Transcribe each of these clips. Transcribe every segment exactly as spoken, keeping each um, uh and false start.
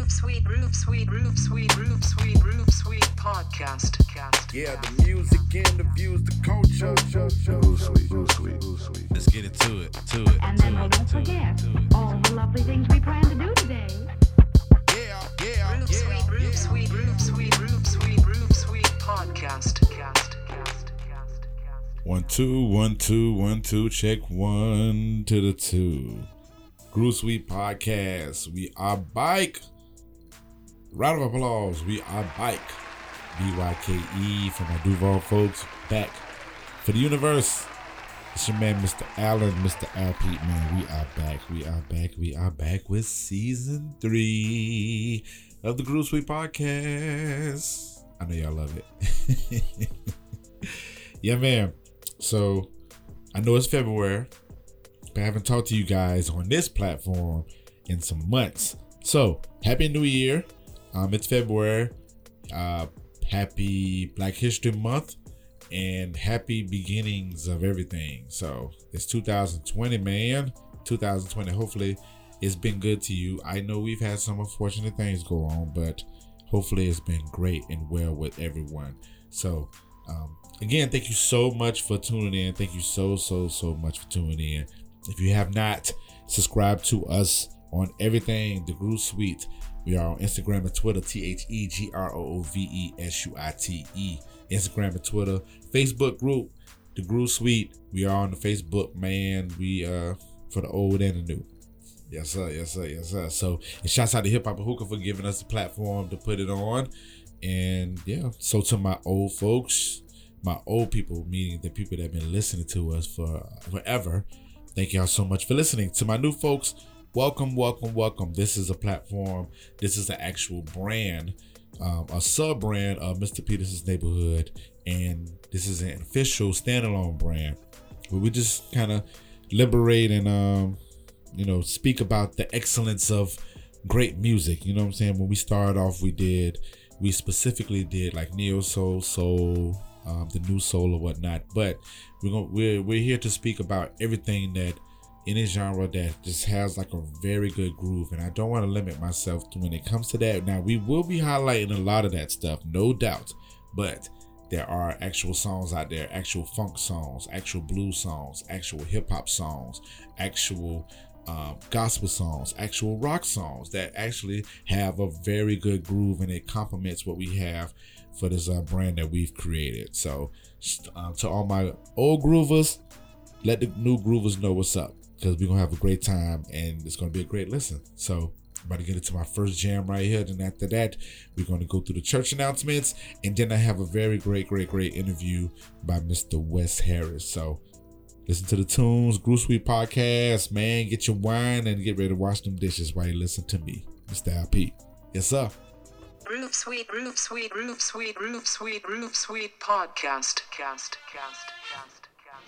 Groove Suite, Groove Suite, Groove Suite, Groove Suite, Groove Suite podcast. Cast. Yeah, the music and the views, the culture. Groove Suite, Groove Suite, Groove Suite. Let's get into it, to it, And to then we it, don't to forget it, to it. all the lovely things we plan to do today. Yeah, yeah, Groove yeah, Suite, Groove yeah. Suite, Groove Suite, Groove Suite, Groove Suite podcast. Cast, cast, cast, cast. One, two, one, two, one, two, check one to the two. Groove Suite podcast. We are bike. Round of applause. We are bike. B Y K E for my Duval folks. Back for the universe. It's your man, Mister Allen, Mister Al Pete, man. We are back. We are back. We are back with season three of the Groove Suite podcast. I know y'all love it. Yeah, man. So I know it's February, but I haven't talked to you guys on this platform in some months. So happy New Year. Um, it's February. Uh, happy Black History Month and happy beginnings of everything. So it's two thousand twenty, man. two thousand twenty. Hopefully it's been good to you. I know we've had some unfortunate things go on, but hopefully it's been great and well with everyone. So, um, again, thank you so much for tuning in. Thank you so, so, so much for tuning in. If you have not subscribed to us on everything, The Groove Suite, we are on Instagram and Twitter, T H E G R O O V E S U I T E. Instagram and Twitter. Facebook group, The Groove Suite. We are on the Facebook, man. We, uh, for the old and the new. Yes, sir. Yes, sir. Yes, sir. So, and shouts out to Hip Hop Hookah for giving us the platform to put it on. And yeah, so to my old folks, my old people, meaning the people that have been listening to us for forever, thank y'all so much for listening. To my new folks, welcome, welcome, welcome. This is a platform. This is an actual brand, um, a sub brand of Mister Peterson's Neighborhood. And this is an official standalone brand where we just kind of liberate and, um, you know, speak about the excellence of great music. You know what I'm saying? When we started off, we did, we specifically did like neo soul, soul, um, the new soul or whatnot. But we're gonna, we're we're here to speak about everything that in a genre that just has like a very good groove. And I don't want to limit myself to when it comes to that. Now we will be highlighting a lot of that stuff, no doubt. But there are actual songs out there, actual funk songs, actual blues songs, actual hip hop songs, actual Um, gospel songs, actual rock songs that actually have a very good groove, and it complements what we have for this uh, brand that we've created. So uh, to all my old groovers, let the new groovers know what's up, because we're gonna have a great time and it's gonna be a great listen. So I'm about to get into my first jam right here, and after that we're going to go through the church announcements, and then I have a very great great great interview by Mister Wes Harris. So listen to the tunes, Groove Suite podcast, man. Get your wine and get ready to wash them dishes while you listen to me, Mister Al Pete. Yes, sir. Groove Suite, Groove Suite, Groove Suite, Groove Suite, Groove Suite podcast. Cast, cast, cast, cast, cast, cast.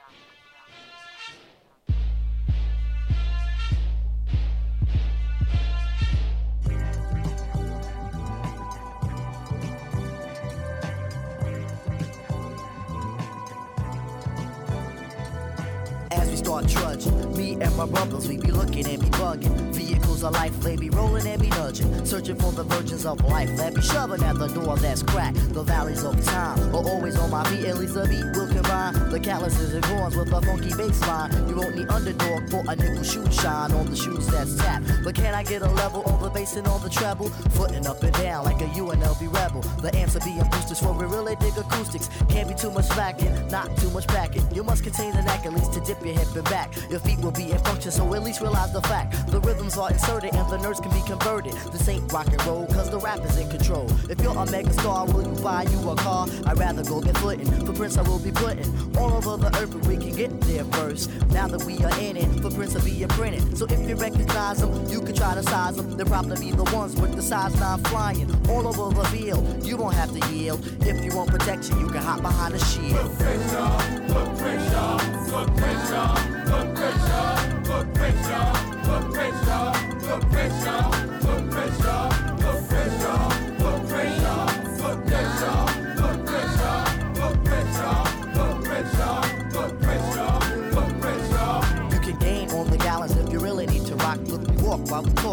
Start trudging. Me and my brothers, we be looking and be bugging. Vehicles of life, they be rolling and be nudging. Searching for the virgins of life that be shoving at the door that's cracked. The valleys of time are always on my feet. At least the beat will combine the calluses and horns with a funky bass line. You won't need underdog for a nickel shoe shine on the shoes that's tapped. But can I get a level on the bass and on the treble? Footing up and down like a U N L V rebel. The amps are being boosters for we really dig acoustics. Can't be too much slacking, not too much packing. You must contain the knack at least to dip your hip and back. Your feet will be in function, so at least realize the fact. The rhythms are inserted and the nerds can be converted. This ain't rock and roll, cause the rap is in control. If you're a mega star, will you buy you a car? I'd rather go get footin'. Footprints I will be putting all over the earth, but we can get there first. Now that we are in it, footprints are being printed. So if you recognize them, you can try to size them. They're probably the ones with the size nine flying all over the field. You won't have to yield. If you want protection, you can hop behind a shield. Footprints, y'all. Footprints, y'all. Footprints, y'all. Footprints, y'all. Footprints, y'all. Footprints, y'all. Footprints, y'all. Footprints, y'all. Footprints, y'all. Footprints, y'all. Footprints, y'all. Footprints, y'all. Footprints, y'all. Footprints, y'all. Footprints, y'all. Footprints, y'all. You can gain on the gallons if you really need to rock. Look, we walk while we talk as we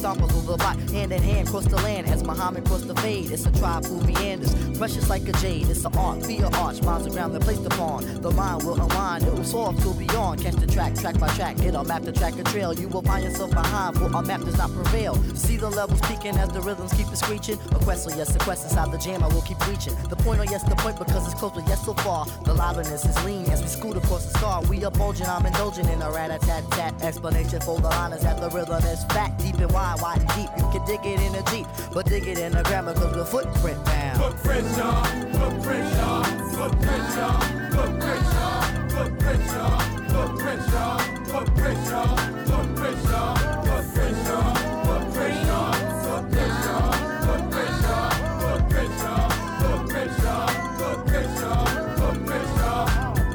stompers of the block, hand in hand, cross the land as Muhammad crossed the fade. It's a tribe who meanders, precious like a jade. It's an art, be an arch, miles of ground that placed upon. The mind will unwind, it will soar up to beyond. Catch the track, track by track, hit a map to track a trail. You will find yourself behind, for our map does not prevail. See the levels peaking as the rhythms keep it screeching. A quest, so yes, the quest inside the jam, I will keep reaching. The point, or yes, the point, because it's close, but yes, so far. The liveliness is lean as we scoot across the star. We are bulging, I'm indulging in a rat-a-tat-tat. Explanation for the line is that the rhythm is fat, deep and wide, wide and deep. You can dig it in a Jeep, but dig it in a grammar, cause the footprint down. Footprint, y'all. Footprint, y'all. Footprint, y'all. Footprint, y'all. Footprint, y'all. Footprint, y'all. Footprint, y'all. Footprint, y'all. Footprint, y'all. Footprint, y'all. Footprint, y'all. Footprint, y'all. Footprint, y'all. Footprint, y'all. Footprint, y'all. Footprint, y'all.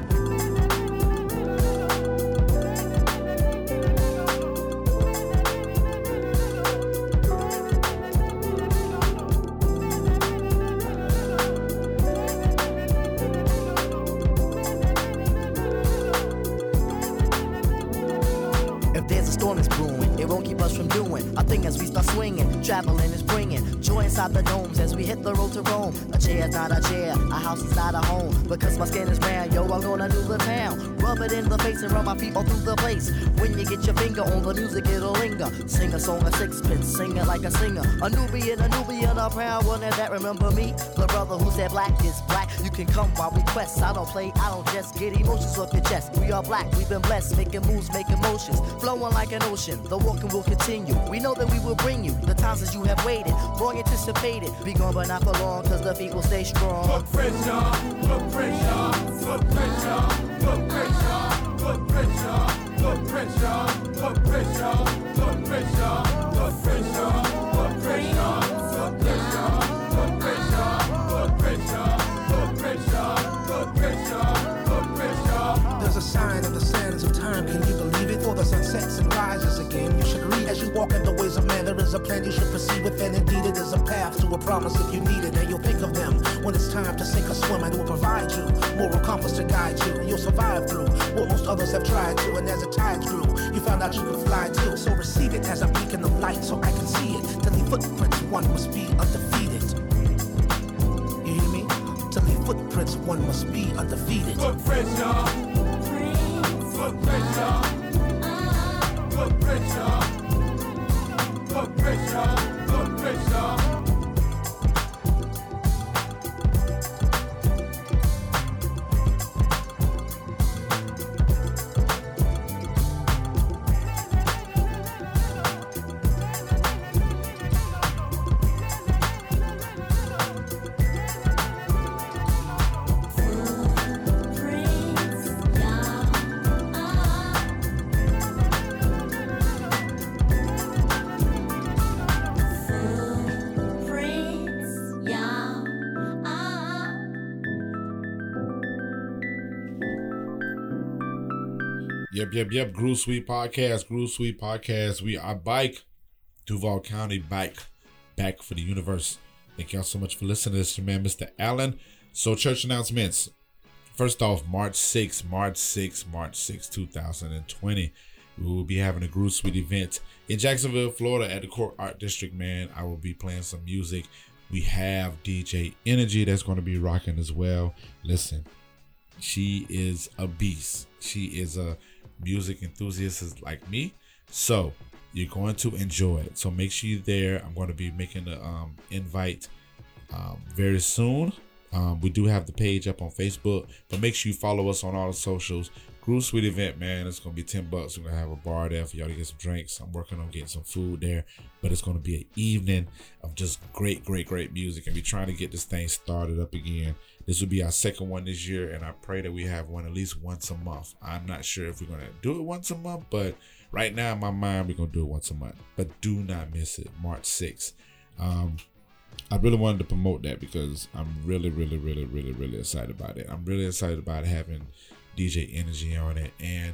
Storm is brewing, it won't keep us from doing a thing as we start swinging. Traveling is bringing joy inside the domes as we hit the road to Rome. A chair is not a chair, a house is not a home. Because my skin is brown, yo, I'm gonna do the town. Rub it in the face and run my feet all through the place. When you get your finger on the music, it'll linger. Sing a song of sixpence, sing it like a singer. A Nubian, a Nubian, a proud one of that. Remember me, the brother who said black is black. You can come while we quest. I don't play, I don't just get emotions off your chest. We are black, we've been blessed, making moves, making motions, flowing like an ocean. The walking will continue. We know that we will bring you the times that you have waited, long anticipated. Be gone but not for long, cause the feet will stay strong. Footprint, y'all. Footprint, y'all. Footprint, y'all. Footprint, y'all. Footprint, y'all. Footprint, y'all. Footprint, y'all. Footprint, y'all. Footprint, y'all. Footprint, y'all. Footprint, y'all. Footprint, y'all. Footprint, y'all. Footprint, y'all. Footprint, y'all. Footprint, y'all. There's a sign in the sands of time, can you believe it? For the sun sets and rises again. You should read as you walk in the ways of man. There is a plan you should proceed with, and indeed it is a path to a promise if you need it. And you'll think of them when it's time to sink or swim, and will provide you moral compass to guide you. You'll survive through what most others have tried to, and as the tides grew, you found out you could fly too. So receive it as a beacon of light, so I can see it. To leave footprints, one must be undefeated. You hear me? To leave footprints, one must be undefeated. Footprint, y'all. Footprint, y'all. Footprint, y'all. Footprint, y'all. Footprint, y'all. Yep, yep, yep. Groove Sweet Podcast. Groove Sweet Podcast. We are Bike. Duval County Bike. Back for the universe. Thank y'all so much for listening to this, your man, Mister Allen. So, church announcements. First off, March sixth, March sixth, March sixth, two thousand twenty. We will be having a Groove Sweet event in Jacksonville, Florida at the Court Art District, man. I will be playing some music. We have D J Energy that's going to be rocking as well. Listen, she is a beast. She is a music enthusiast like me. So you're going to enjoy it. So make sure you're there. I'm going to be making the um, invite um, very soon. Um, we do have the page up on Facebook, but make sure you follow us on all the socials. Groove Sweet event, man. It's going to be ten bucks. We're going to have a bar there for y'all to get some drinks. I'm working on getting some food there, but it's going to be an evening of just great, great, great music. And we're trying to get this thing started up again. This will be our second one this year, and I pray that we have one at least once a month. I'm not sure if we're going to do it once a month, but right now in my mind, we're going to do it once a month. But do not miss it, March sixth. Um, I really wanted to promote that because I'm really, really, really, really, really excited about it. I'm really excited about having D J Energy on it, and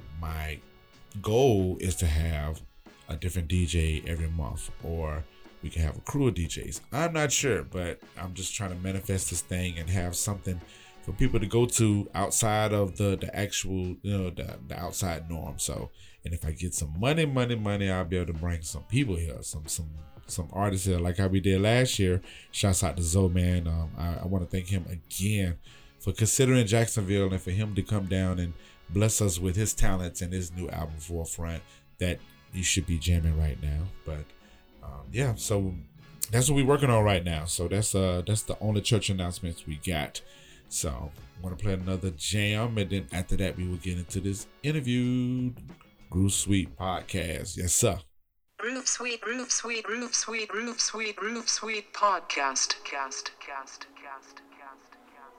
my goal is to have a different D J every month, or we can have a crew of D Js. I'm not sure, but I'm just trying to manifest this thing and have something for people to go to outside of the the actual, you know, the, the outside norm. So And if I get some money, money, money, I'll be able to bring some people here, some some some artists here, like how we did last year. Shouts out to Zoe, man. Um, I, I want to thank him again for considering Jacksonville and for him to come down and bless us with his talents and his new album Forefront that you should be jamming right now. But um, yeah, so that's what we're working on right now. So that's uh that's the only church announcements we got. So I'm gonna play another jam, and then after that we will get into this interview. Groove Suite podcast, yes sir. Groove Suite, Groove Suite, Groove Suite, Groove Suite, Groove Suite podcast, cast, cast, cast, cast, cast.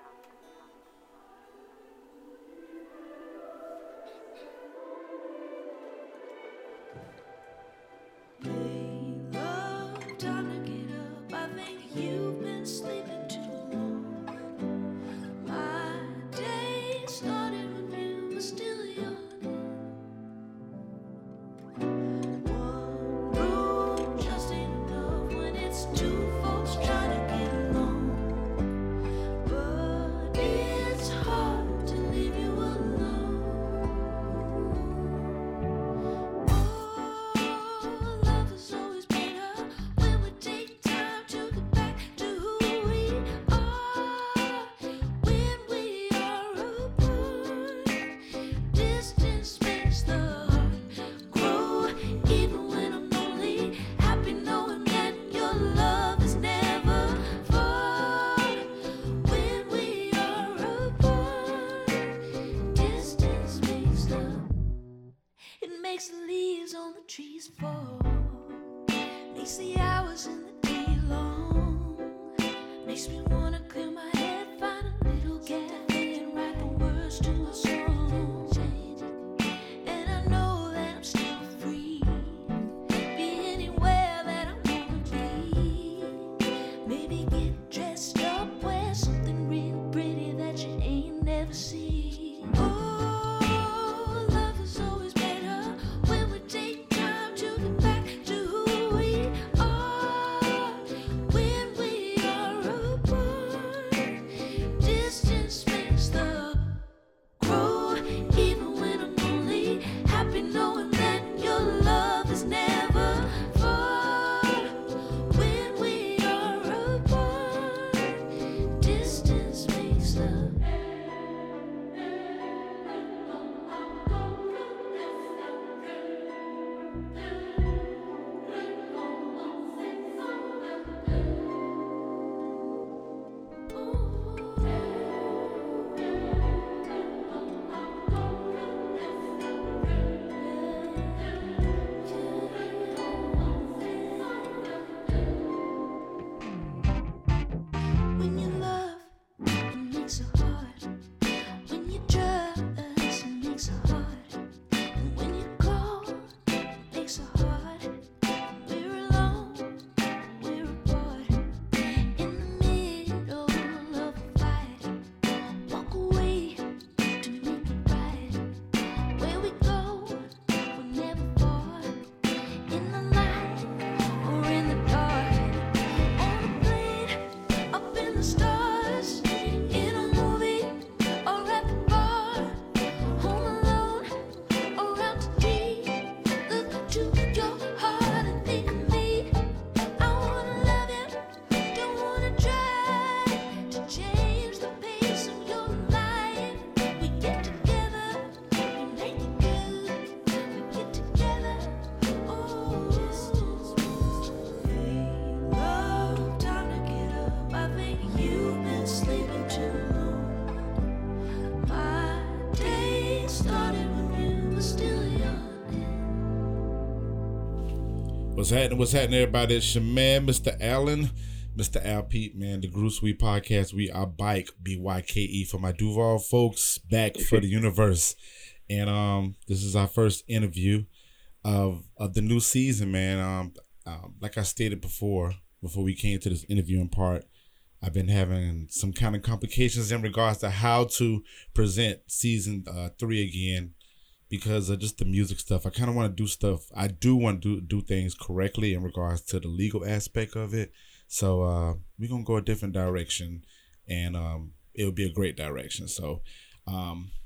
Love, time to get up. I think you've been sleeping too long. My day started when you were still young. One room just ain't enough when it's two folks trying to get along. But it's hard to leave you alone. Oh, love is always better when we take time to get back to who we are. When we are apart, distance makes the heart grow. Even when I'm lonely, happy knowing that your love is never far. When we are apart, distance makes the it makes the leaves on the trees fall. Makes the hours in the day long. Makes me wanna clear my head, find a little cafe and write the words to a song. And I know that I'm still free. Be anywhere that I wanna be. Maybe get dressed up, wear something real pretty that you ain't never seen. Oh, love is always better when we take time to get back to who we are. When we are apart, distance makes the grow. Even when I'm lonely, happy knowing that your love is never far. When we are apart, distance makes the when you love, it makes it hard. When you trust, it makes it hard. And when you call, it makes it hard. We're alone, we're apart. In the middle of a fight, walk away to make it right. Where we go, we're never far. In the light or in the dark, on a plane, up in the stars, in a movie or at the bar, home alone or out to tea. Look to your heart and think of me. I wanna love you, don't wanna try to change the pace of your life. We get together, we make it good. We get together, oh, hey, love, time to get up. I think you've been sleeping too long. My day started when you were still young. What's happening? What's happening, everybody? It's your man, Mister Allen, Mister Al Pete, man. The Groove Suite podcast. We are Bike, B Y K E, for my Duval folks, back for the universe. And um, this is our first interview of of the new season, man. Um, um, like I stated before, before we came to this interviewing part, I've been having some kind of complications in regards to how to present season uh, three again because of just the music stuff. I kind of want to do stuff. I do want to do, do things correctly in regards to the legal aspect of it. So uh, we're going to go a different direction, and um, it'll be a great direction. So um,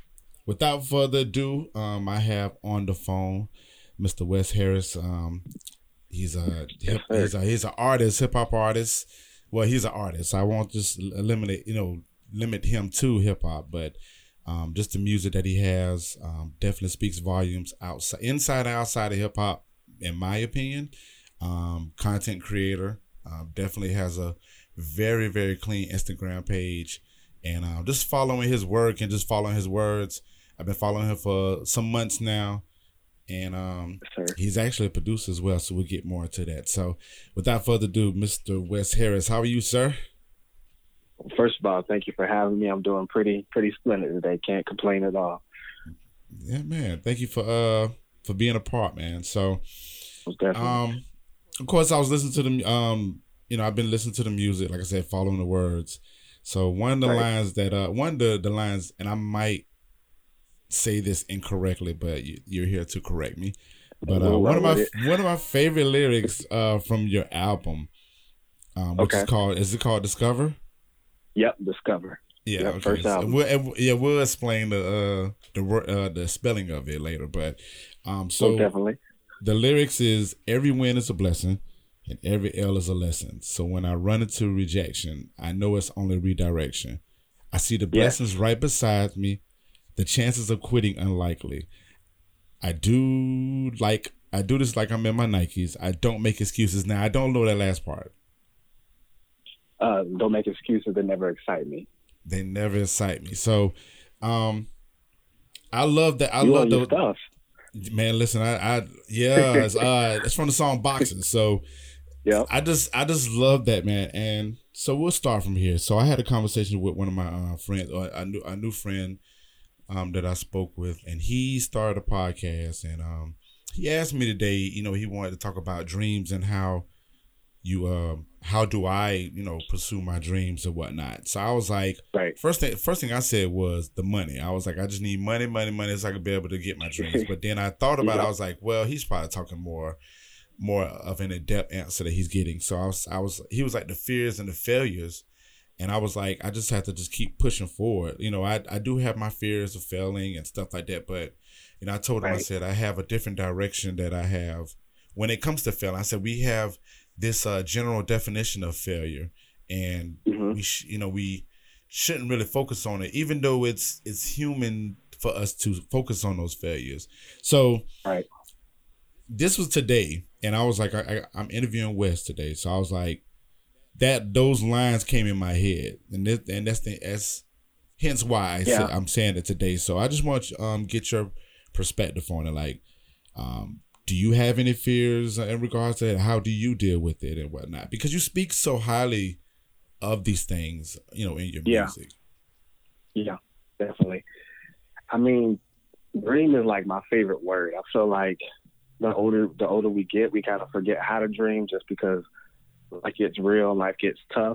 without further ado, um, I have on the phone Mister Wes Harris. Um, he's a hip, sir. he's a he's an artist, hip hop artist. Well, he's an artist. I won't just eliminate, you know, limit him to hip hop, but um, just the music that he has um, definitely speaks volumes outside, inside and outside of hip hop, in my opinion. Um, content creator, uh, definitely has a very very clean Instagram page, and uh, just following his work and just following his words. I've been following him for some months now. And um, Sir. he's actually a producer as well, so we'll get more into that. So without further ado, Mister Wes Harris, how are you, sir? First of all, thank you for having me. I'm doing pretty pretty splendid today. Can't complain at all. Yeah, man. Thank you for uh for being a part, man. So Definitely. um of course I was listening to the um you know, I've been listening to the music, like I said, following the words. So one of the Right. lines that uh one of the, the lines, and I might say this incorrectly, but you, you're here to correct me. But uh, We'll one of run my with it. one of my favorite lyrics uh, from your album, um, which is Okay. called is it called Discover? Yep, Discover. Yeah, Yep, okay. first So album. we'll, and- yeah, we'll explain the uh, the wor- uh, the spelling of it later. But um, So so definitely. the lyrics is every win is a blessing, and every L is a lesson. So when I run into rejection, I know it's only redirection. I see the blessings right beside me. The chances of quitting unlikely. I do like I do this like I'm in my Nikes. I don't make excuses. Now I don't know that last part. Uh, don't make excuses that never excite me. They never excite me. So, um, I love that. I you love on your the stuff. man. Listen, I, I yeah, it's, uh, it's from the song Boxing. So, Yep. I just I just love that, man. And so we'll start from here. So I had a conversation with one of my uh, friends, or a new a new friend, um, that I spoke with, and he started a podcast, and um, he asked me today, you know, he wanted to talk about dreams and how you um how do I, you know, pursue my dreams and whatnot. So I was like, Right. first thing first thing I said was the money. I was like, I just need money, money, money, so I could be able to get my dreams. But then I thought about it. I was like, well, he's probably talking more more of an in-depth answer that he's getting. So I was I was he was like the fears and the failures. And I was like, I just have to just keep pushing forward. You know, I I do have my fears of failing and stuff like that, but you know, I told him, I Right. said, I have a different direction that I have when it comes to failing. I said, we have this uh, general definition of failure, and Mhm. we, sh- you know, we shouldn't really focus on it, even though it's it's human for us to focus on those failures. So Right. this was today, and I was like, I, I, I'm interviewing Wes today, so I was like, that those lines came in my head, and this, and that's the that's hence why I Yeah. said I'm saying it today. So I just want to um get your perspective on it. Like, um, do you have any fears in regards to it? How do you deal with it and whatnot? Because you speak so highly of these things, you know, in your Yeah. music. Yeah, definitely. I mean, dream is like my favorite word. I feel like the older the older we get, we kind of forget how to dream just because life gets real, life gets tough.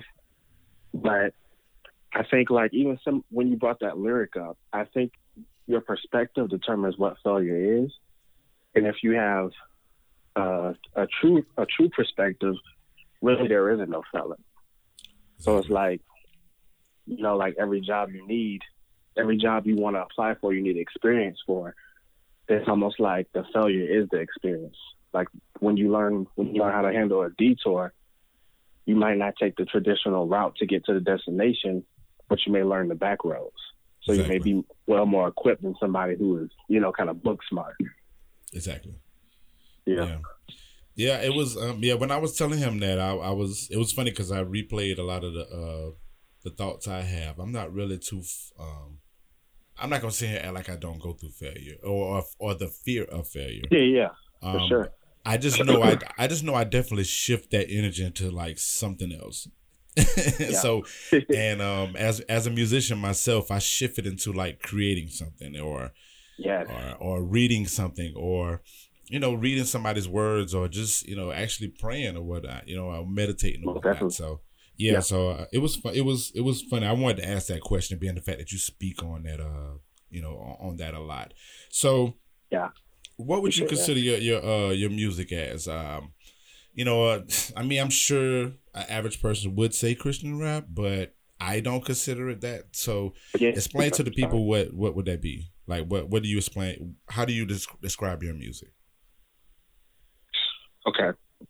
But I think like even some when you brought that lyric up, I think your perspective determines what failure is. And if you have uh, a true a true perspective, really there isn't no failing. So it's like, you know, like every job you need, every job you want to apply for, you need experience for. It's almost like the failure is the experience. Like when you learn when you learn how to handle a detour, you might not take the traditional route to get to the destination, but you may learn the back roads. So Exactly. you may be well more equipped than somebody who is, you know, kind of book smart. Exactly. Yeah. Yeah. Yeah, it was. Um, yeah, when I was telling him that, I, I was. It was funny because I replayed a lot of the uh, the thoughts I have. I'm not really too. f- Um, I'm not gonna sit here and act like I don't go through failure or or, or the fear of failure. Yeah, yeah, for Um, sure. I just know I I just know I definitely shift that energy into like something else. So and um as as a musician myself, I shift it into like creating something or Yes. or or reading something or you know reading somebody's words or just you know actually praying or whatnot, you know, or meditating or Most whatnot. definitely. So yeah, Yeah. so uh, it was fun. It was it was funny. I wanted to ask that question, being the fact that you speak on that uh you know on, on that a lot. So Yeah. what would you Appreciate that. consider your your uh your music as? Um, you know, uh, I mean, I'm sure an average person would say Christian rap, but I don't consider it that. So Yeah. explain to the people what what would that be? Like, what what do you explain? How do you des- describe your music? Okay.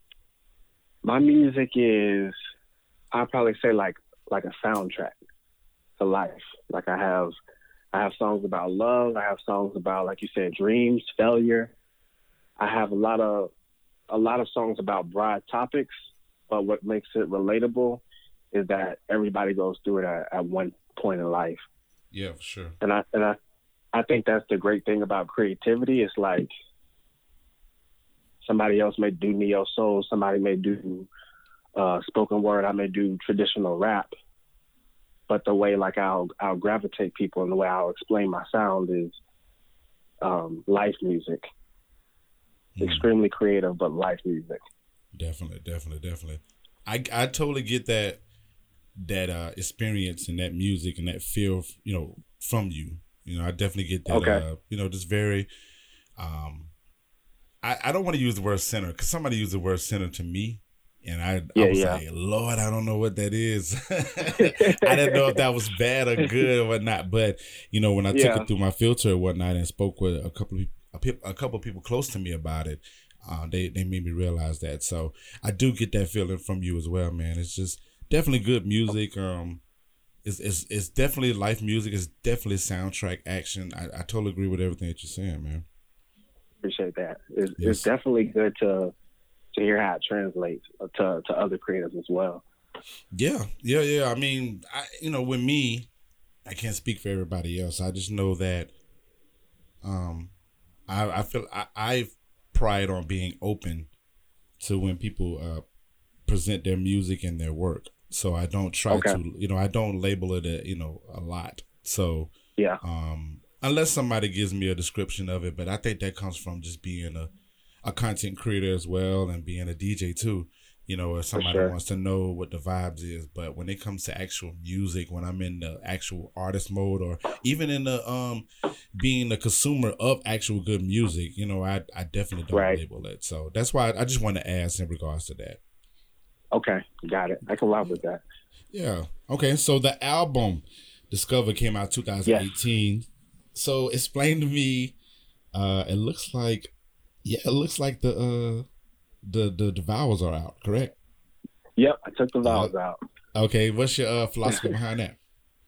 My music is, I'd probably say like like a soundtrack to life. Like I have I have songs about love. I have songs about, like you said, dreams, failure. I have a lot of a lot of songs about broad topics, but what makes it relatable is that everybody goes through it at, at one point in life. Yeah, for sure. And I and I, I think that's the great thing about creativity. It's like somebody else may do neo soul, somebody may do uh, spoken word, I may do traditional rap. But the way like I'll I'll gravitate people and the way I'll explain my sound is um, life music. Mm. Extremely creative, but life music. Definitely, definitely, definitely. I I totally get that that uh, experience and that music and that feel, you know, from you. You know, I definitely get that. Okay. Uh, you know, just very. Um, I I don't want to use the word center because somebody used the word center to me, and I Yeah, I was yeah. like, Lord, I don't know what that is. I didn't know if that was bad or good or whatnot. But you know, when I took Yeah. it through my filter and whatnot and spoke with a couple of a, pe- a couple of people close to me about it, uh, they they made me realize that. So I do get that feeling from you as well, man. It's just definitely good music. Um, it's it's it's definitely life music. It's definitely soundtrack action. I, I totally agree with everything that you're saying, man. Appreciate that. It's, Yes. it's definitely good to to hear how it translates to to other creators as well. Yeah, yeah, yeah. I mean, I you know, with me, I can't speak for everybody else. I just know that, um, I I feel I I pride on being open to when people uh present their music and their work. So I don't try Okay. to, you know, I don't label it a, you know, a lot. So Yeah. um, unless somebody gives me a description of it, but I think that comes from just being a, a content creator as well and being a D J too, you know, if somebody sure. wants to know what the vibes is. But when it comes to actual music, when I'm in the actual artist mode or even in the um being the consumer of actual good music, you know, I, I definitely don't Right. label it. So that's why I, I just want to ask in regards to that. Okay, got it. I can rock with that. Yeah. Okay. So the album Discover came out twenty eighteen. So explain to me. Uh, it looks like, yeah, it looks like the uh, the the, the vowels are out. Correct. Yep, I took the vowels out. Okay. What's your uh, philosophy behind that?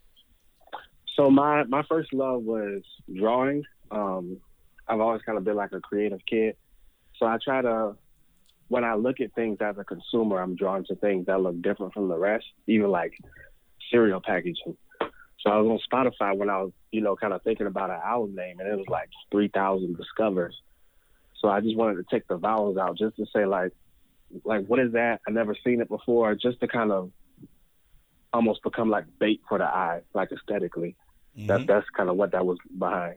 So my my first love was drawing. Um, I've always kind of been like a creative kid. So I try to, when I look at things as a consumer, I'm drawn to things that look different from the rest, even like cereal packaging. So I was on Spotify when I was, you know, kind of thinking about an album name, and it was like three thousand Discovers. So I just wanted to take the vowels out just to say, like, like what is that? I never seen it before, just to kind of almost become like bait for the eye, like aesthetically. That, Mhm. that's kind of what that was behind.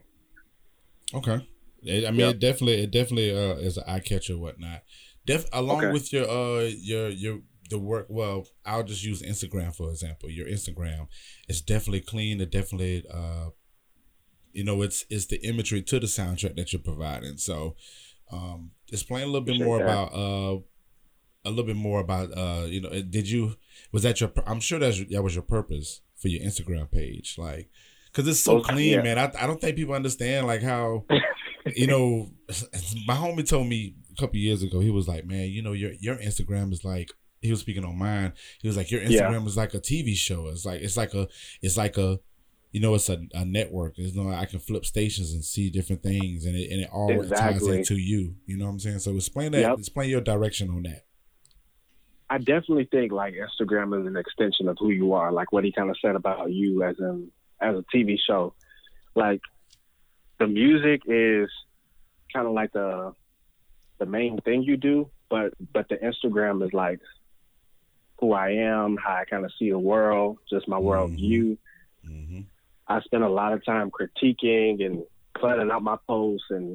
Okay. It- I mean, Yep. it definitely, it definitely uh, is an eye catcher, or whatnot. Def along Okay. with your uh your your the work. Well, I'll just use Instagram for example. Your Instagram is definitely clean. It definitely uh, you know, it's it's the imagery to the soundtrack that you're providing. So, um, explain a little bit Appreciate more that. about uh a little bit more about uh you know, did you was that your pur- I'm sure that's that was your purpose for your Instagram page, like. Cause it's so Well, clean, yeah. man. I I don't think people understand like how, you know, my homie told me a couple years ago. He was like, "Man, you know, your your Instagram is like." He was speaking on mine. He was like, "Your Instagram Yeah. is like a T V show. It's like it's like a it's like a, you know, it's a, a network. It's you know, I can flip stations and see different things, and it and it all ties Exactly. into you. You know what I'm saying? So explain that. Yep. Explain your direction on that. I definitely think like Instagram is an extension of who you are, like what he kind of said about you as in as a T V show. Like the music is kind of like the the main thing you do, but but the Instagram is like who I am, how I kind of see the world, just my worldview. Mm-hmm. I spend a lot of time critiquing and planning out my posts and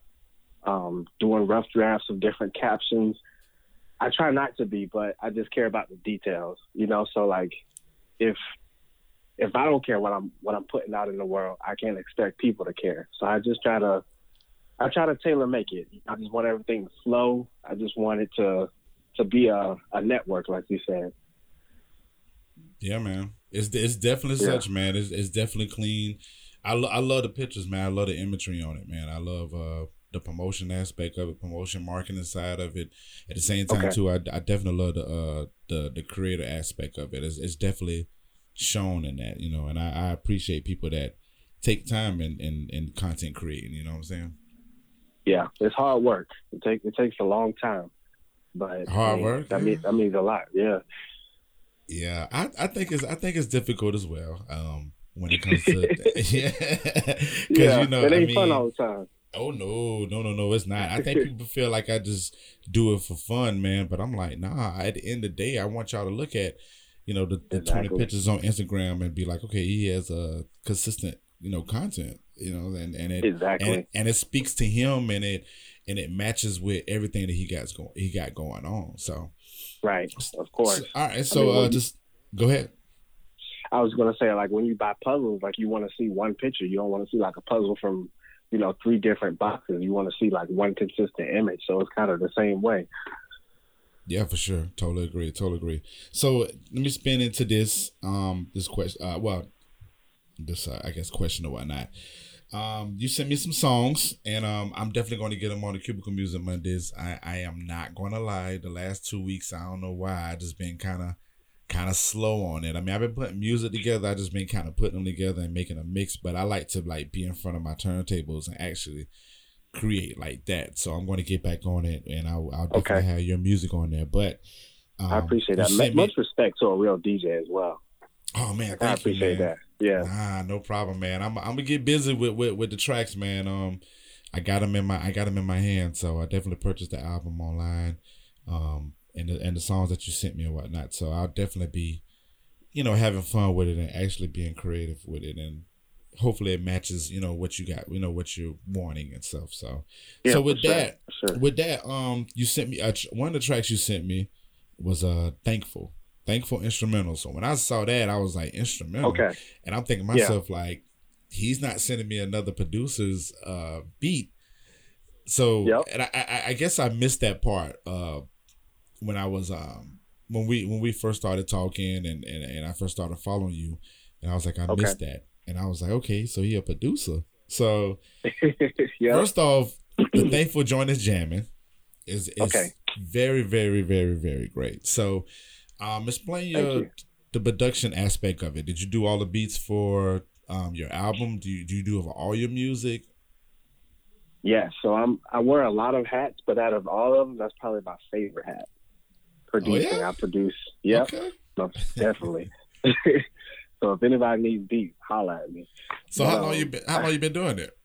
um, doing rough drafts of different captions. I try not to be, but I just care about the details, you know. So like, if if I don't care what I'm what I'm putting out in the world, I can't expect people to care. So I just try to I try to tailor make it. I just want everything to flow. I just want it to to be a, a network, like you said. Yeah, man. It's it's definitely Yeah. such, man. It's it's definitely clean. I, lo- I love the pictures, man. I love the imagery on it, man. I love uh, the promotion aspect of it, promotion marketing side of it. At the same time, Okay. too, I, I definitely love the uh, the the creator aspect of it. It's, it's definitely shown in that, you know. And I, I appreciate people that take time in, in, in content creating. You know what I'm saying? Yeah, it's hard work. It takes it takes a long time, but Hard I mean, work, That yeah. means that means a lot. Yeah. Yeah, I, I think it's I think it's difficult as well. Um, when it comes to yeah, because Yeah, you know, it I ain't mean, fun all the time. oh no, no, no, no, it's not. I think people feel like I just do it for fun, man. But I'm like, nah. At the end of the day, I want y'all to look at, you know, the, the twenty Exactly. pictures on Instagram and be like, okay, he has a consistent, you know, content, you know, and and it Exactly. and, and it speaks to him, and it and it matches with everything that he got going he got going on. So, Right, of course. so all right, so mean, when uh, you- just go ahead. I was gonna say, like, when you buy puzzles, like, you want to see one picture. You don't want to see like a puzzle from, you know, three different boxes. You want to see like one consistent image. So it's kind of the same way. Yeah, for sure. Totally agree. Totally agree. So let me spin into this um this question. Uh, well, this uh, I guess question or whatnot. Um, you sent me some songs, and um, I'm definitely going to get them on the Cubicle Music Mondays. I I am not going to lie. The last two weeks, I don't know why, I just been kind of kind of slow on it. I mean, I've been putting music together. I just been kind of putting them together and making a mix. But I like to like be in front of my turntables and actually create like that. So I'm going to get back on it, and I'll, I'll definitely Okay. have your music on there. But um, I appreciate you that. sent Mu- me- Much respect to a real D J as well. Oh man, I thank you, appreciate man. that. Yeah. Nah, no problem, man. I'm I'm gonna get busy with, with, with the tracks, man. Um, I got them in my I got them in my hand, so I definitely purchased the album online, um, and the and the songs that you sent me and whatnot. So I'll definitely be, you know, having fun with it and actually being creative with it, and hopefully it matches, you know, what you got, you know, what you're wanting and stuff. So, Yeah, so for with sure, that, for sure. with that, um, you sent me a tr- one of the tracks you sent me was uh thankful. Thankful instrumental. So when I saw that, I was like, instrumental. Okay. And I'm thinking to Yeah. myself, like, he's not sending me another producer's uh beat. So Yep. and I, I I guess I missed that part uh when I was um when we when we first started talking and, and, and I first started following you, and I was like, I Okay. missed that. And I was like, okay, so he a producer. So Yeah. first off, the Thankful Joint is jamming. Is is Okay. very, very, very, very great. So um explain Thank your you. the production aspect of it. Did you do all the beats for um your album? Do you do you do all your music? Yeah. So I'm I wear a lot of hats, but out of all of them, that's probably my favorite hat. Producing. Oh, yeah? I produce. Yep. Okay. No, definitely. So if anybody needs beats, holla at me. So But, how long um, you been how long you been doing it?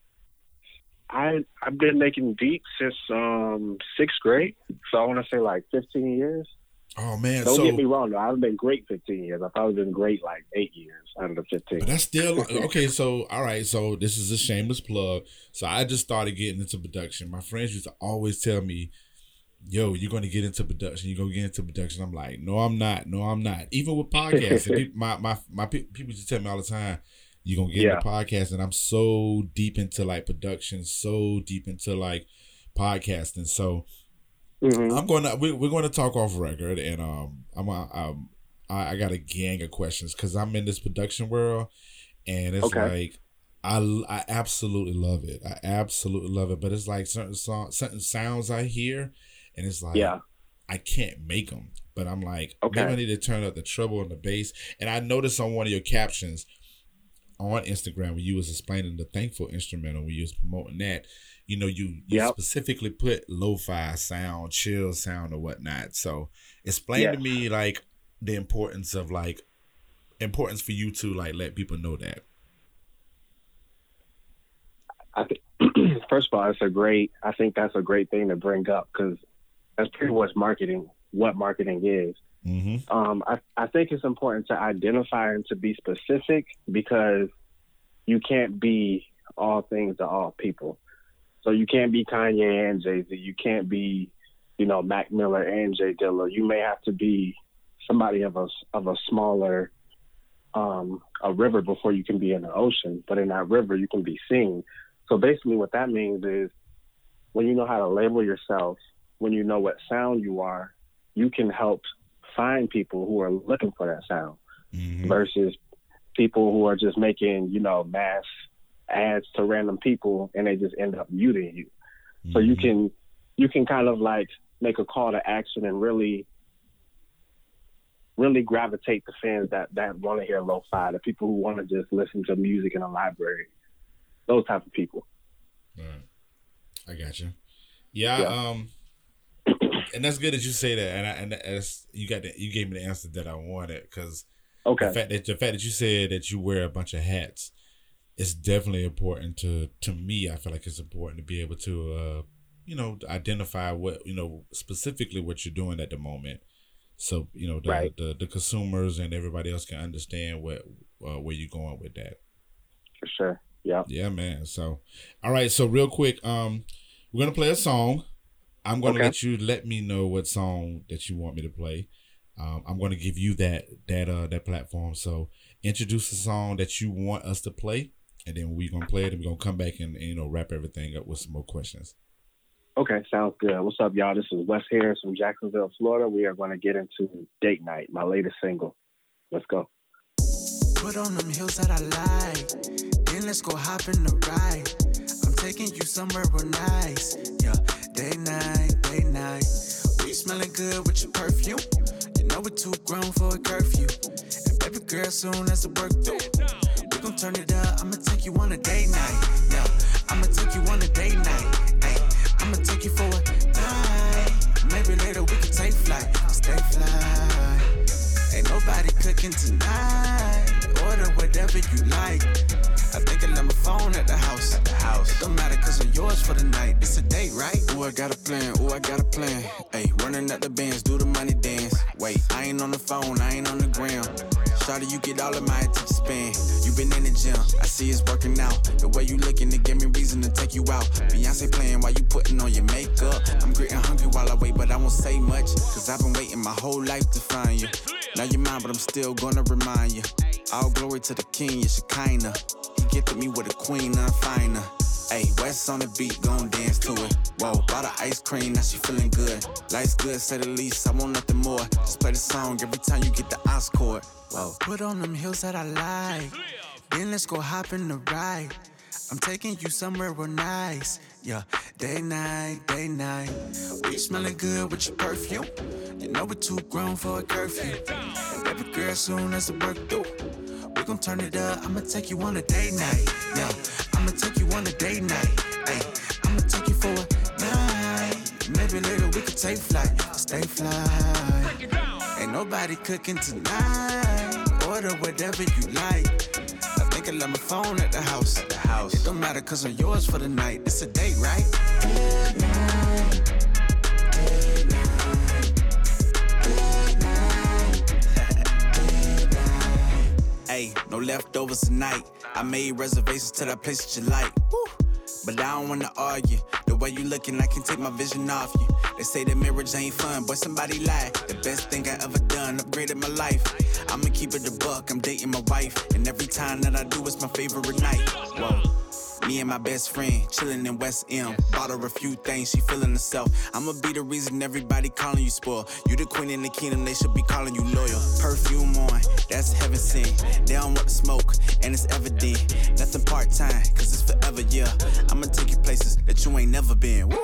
I I've been making beats since um sixth grade. So I want to say like fifteen years. Oh man, Don't so get me wrong though. I've been great fifteen years. I've probably been great like eight years out of the fifteen. but that's still okay. So all right, so this is a shameless plug. So I just started getting into production. My friends used to always tell me, "Yo, you're going to get into production. You're going to get into production." I'm like, "No, I'm not. No, I'm not." Even with podcasts, and people, my my my pe- people used to tell me all the time, "You're gonna get Yeah. into podcast," and I'm so deep into like production, so deep into like podcasting. So Mhm. I'm going to we, we're going to talk off record, and um, I'm a, um, I, I got a gang of questions because I'm in this production world, and it's Okay. like I I absolutely love it. I absolutely love it, but it's like certain song, certain sounds I hear, and it's like Yeah. I can't make them. But I'm like, Okay. maybe I need to turn up the treble and the bass. And I noticed on one of your captions on Instagram when you was explaining the Thankful instrumental, when you was promoting that, you know, you, you Yep. specifically put lo-fi sound, chill sound or whatnot. So explain to Yes. me like the importance of like importance for you to like let people know that. I think first of all, it's a great. I think that's a great thing to bring up because that's pretty much marketing. What marketing is. Mm-hmm. Um, I I think it's important to identify and to be specific because you can't be all things to all people. So you can't be Kanye and Jay-Z. You can't be, you know, Mac Miller and Jay Dilla. You may have to be somebody of a of a smaller um, a river before you can be in the ocean. But in that river, you can be seen. So basically, what that means is when you know how to label yourself, when you know what sound you are, you can help find people who are looking for that sound Mm-hmm. versus people who are just making, you know, mass ads to random people and they just end up muting you. Mm-hmm. So you can you can kind of like make a call to action and really really gravitate the fans that, that want to hear lo-fi, the people who want to just listen to music in a library, those type of people. Right. I got you. Yeah, yeah. um, and that's good that you say that, and I, and that's, you got the, you gave me the answer that I wanted, because okay. the fact that the fact that you said that you wear a bunch of hats, it's definitely important to to me. I feel like it's important to be able to, uh, you know, identify what, you know, specifically what you're doing at the moment. So, you know, the, right. the, the consumers and everybody else can understand what uh, where you're going with that. For sure. Yeah. Yeah, man. So, all right. So real quick, um, we're going to play a song. I'm going to okay. let you let me know what song that you want me to play. Um, I'm going to give you that, that, uh, that platform. So introduce the song that you want us to play, and then we're going to play it, and we're going to come back and, and, you know, wrap everything up with some more questions. Okay, sounds good. What's up, y'all? This is Wes Harris from Jacksonville, Florida. We are going to get into Date Night, my latest single. Let's go. Put on them heels that I like, then let's go hop in the ride. I'm taking you somewhere real nice. Yeah, day night, day night. We smelling good with your perfume. You know we're too grown for a curfew. And baby girl, soon as the work through, we gon' turn it up. I'ma take you on a day night. Yeah, I'ma take you on a day night. I'ma take you for a night. Maybe later we can take flight. Stay fly. Ain't nobody cooking tonight. Order whatever you like. I think I left my phone at the house. At the house. It don't matter cause I'm yours for the night. It's a date, right? Ooh, I got a plan. Ooh, I got a plan. Ayy, running at the bands, do the money dance. Wait, I ain't on the phone, I ain't on the gram. Shawty, you get all of my attention span. You been in the gym, I see it's working out. The way you looking, it gave me reason to take you out. Beyonce playing while you putting on your makeup. I'm getting hungry while I wait, but I won't say much, cause I've been waiting my whole life to find you. Now you're mine, but I'm still gonna remind you. All glory to the king, you're Shekinah. He gifted me with a queen, none finer. Ayy, West on the beat, gon' dance to it. Whoa, bought her ice cream, now she feeling good. Life's good, say the least, I want nothing more. Just play the song every time you get the ice chord. Whoa, put on them heels that I like, then let's go hop in the ride. I'm taking you somewhere real nice. Yeah, day night, day night. We smelling good with your perfume. You know we're too grown for a curfew. And baby girl, soon as the work through, we gon' turn it up. I'ma take you on a day night. Yeah, I'ma take you on a day night. Ay, I'ma take you for a night. Maybe later we could take flight. Stay fly. Ain't nobody cooking tonight. Order whatever you like. I think I left my phone at the house. At the house. It don't matter cause I'm yours for the night. It's a date, right? Good night. Good night. Good night. Good night. Hey, no leftovers tonight. I made reservations to that place that you like. Woo. But I don't wanna argue. The way you looking, I can take my vision off you. They say that marriage ain't fun, but somebody lied. The best thing I ever done, upgraded my life. I'ma keep it a buck, I'm dating my wife. And every time that I do, it's my favorite night. Whoa. Me and my best friend, chillin' in West M. Bought her a few things, she feelin' herself. I'ma be the reason everybody calling you spoiled. You the queen in the kingdom, they should be calling you loyal. Perfume on, that's heaven sent. They don't want to smoke, and it's evident. Nothing part-time, cause it's forever, yeah. I'ma take you places that you ain't never been. Woo!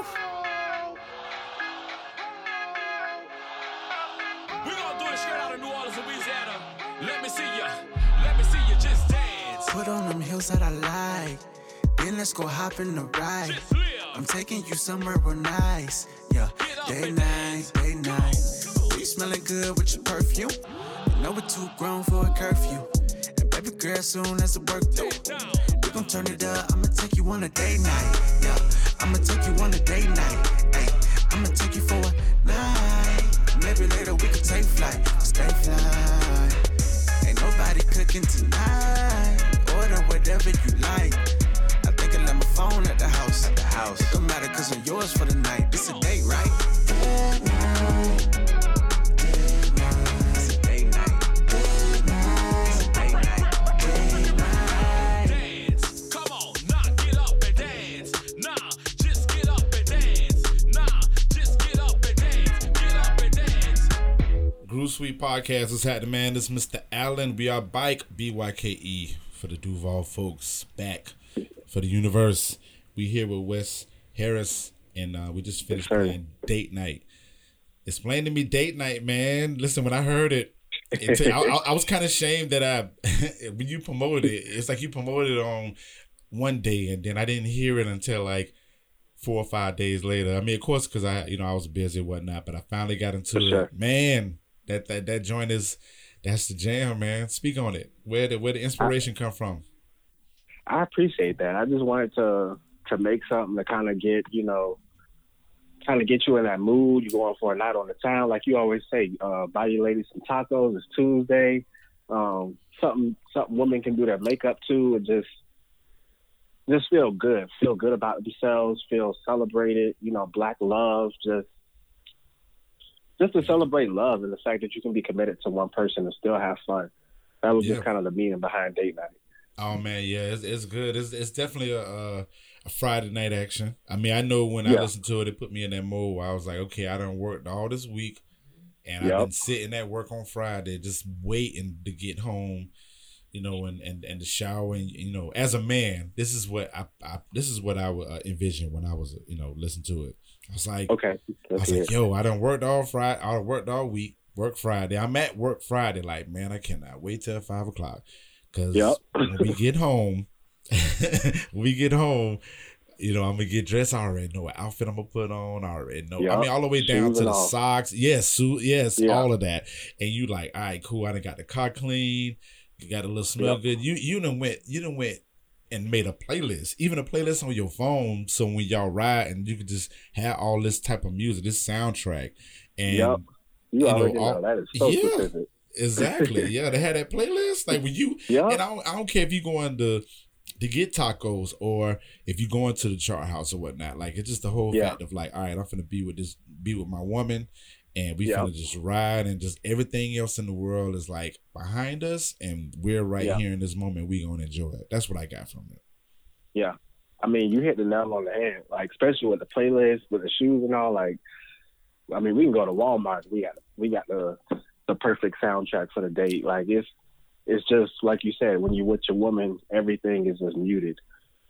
We gon' do it straight out of New Orleans, Louisiana. Let me see ya, let me see you just dance. Put on them heels that I like, then let's go hop in the ride. I'm taking you somewhere real nice. Yeah, day night, day night. We smelling good with your perfume. You know we're too grown for a curfew. And baby girl, soon as the work through, we gon' turn it up. I'ma take you on a day night. Yeah, I'ma take you on a day night. Ay, I'ma take you for a night. Maybe later we could take flight. Stay fly. Ain't nobody cooking tonight. Order whatever you like. I think I left my phone at the house. At the house. It don't matter cause I'm yours for the night. It's a date, right? Good night. Good night. It's a date night. Good night. It's a date night. Good night. Dance, come on, nah, get up and dance. Nah, just get up and dance. Nah, just get up and dance. Get up and dance. Groove Suite Podcast is happening, man. This is Mister Allen. We are Bike, B Y K E, for the Duval folks, back for the universe. We here with Wes Harris, and uh, we just finished Yes, sir. playing Date Night. Explain to me Date Night, man. Listen, when I heard it, it t- I, I, I was kind of ashamed that I, when you promoted it, it's like you promoted it on one day, and then I didn't hear it until like four or five days later. I mean, of course, because I, you know, I was busy and whatnot, but I finally got into For it. sure. Man, that that that joint is, that's the jam, man. Speak on it. Where did where the inspiration come from? I appreciate that. I just wanted to to make something to kind of get, you know, kind of get you in that mood. You're going for a night on the town, like you always say. Uh, buy your ladies some tacos. It's Tuesday. Um, something something women can do their makeup to, and just just feel good. Feel good about themselves. Feel celebrated. You know, Black love. Just just to celebrate love and the fact that you can be committed to one person and still have fun. That was Yeah. just kind of the meaning behind date night. Oh man, yeah, it's, it's good. It's it's definitely a, a a Friday night action. I mean, I know when I Yeah. listened to it, it put me in that mode where I was like, okay, I done worked all this week, and I've Yep. been sitting at work on Friday, just waiting to get home, you know, and and and to shower. And you know, as a man, this is what I, I this is what I would uh, envision when I was, you know, listening to it. I was like, Okay. I was Let's like, hear it. yo, I done worked all Friday, I done worked all week, work Friday. I'm at work Friday, like, man, I cannot wait till five o'clock. Cause Yep. when we get home, when we get home, you know, I'm gonna get dressed. I already know what outfit I'm gonna put on. I already know. I Yep. mean, all the way down Shoes to and the all. socks. Yes, suit. Yes, Yeah. all of that. And you like, all right, cool. I done got the car clean. You got a little smell Yep. good. You you done went. You done went and made a playlist, even a playlist on your phone. So when y'all ride, and you could just have all this type of music, this soundtrack, and Yep. You, you know, already know, all- that is so yeah. specific. Exactly. Yeah, they had that playlist. Like when you Yeah. and I don't, I don't care if you going to to get tacos or if you going to the chart house or whatnot. Like it's just the whole Yeah. fact of like, all right, I'm finna be with this, be with my woman, and we Yeah. finna just ride, and just everything else in the world is like behind us, and we're right Yeah. here in this moment. We gonna enjoy it. That's what I got from it. Yeah. I mean, you hit the nail on the head, like, especially with the playlist, with the shoes and all. Like, I mean, we can go to Walmart. We got we got the the perfect soundtrack for the date. Like, it's it's just like you said, when you're with your woman, everything is just muted.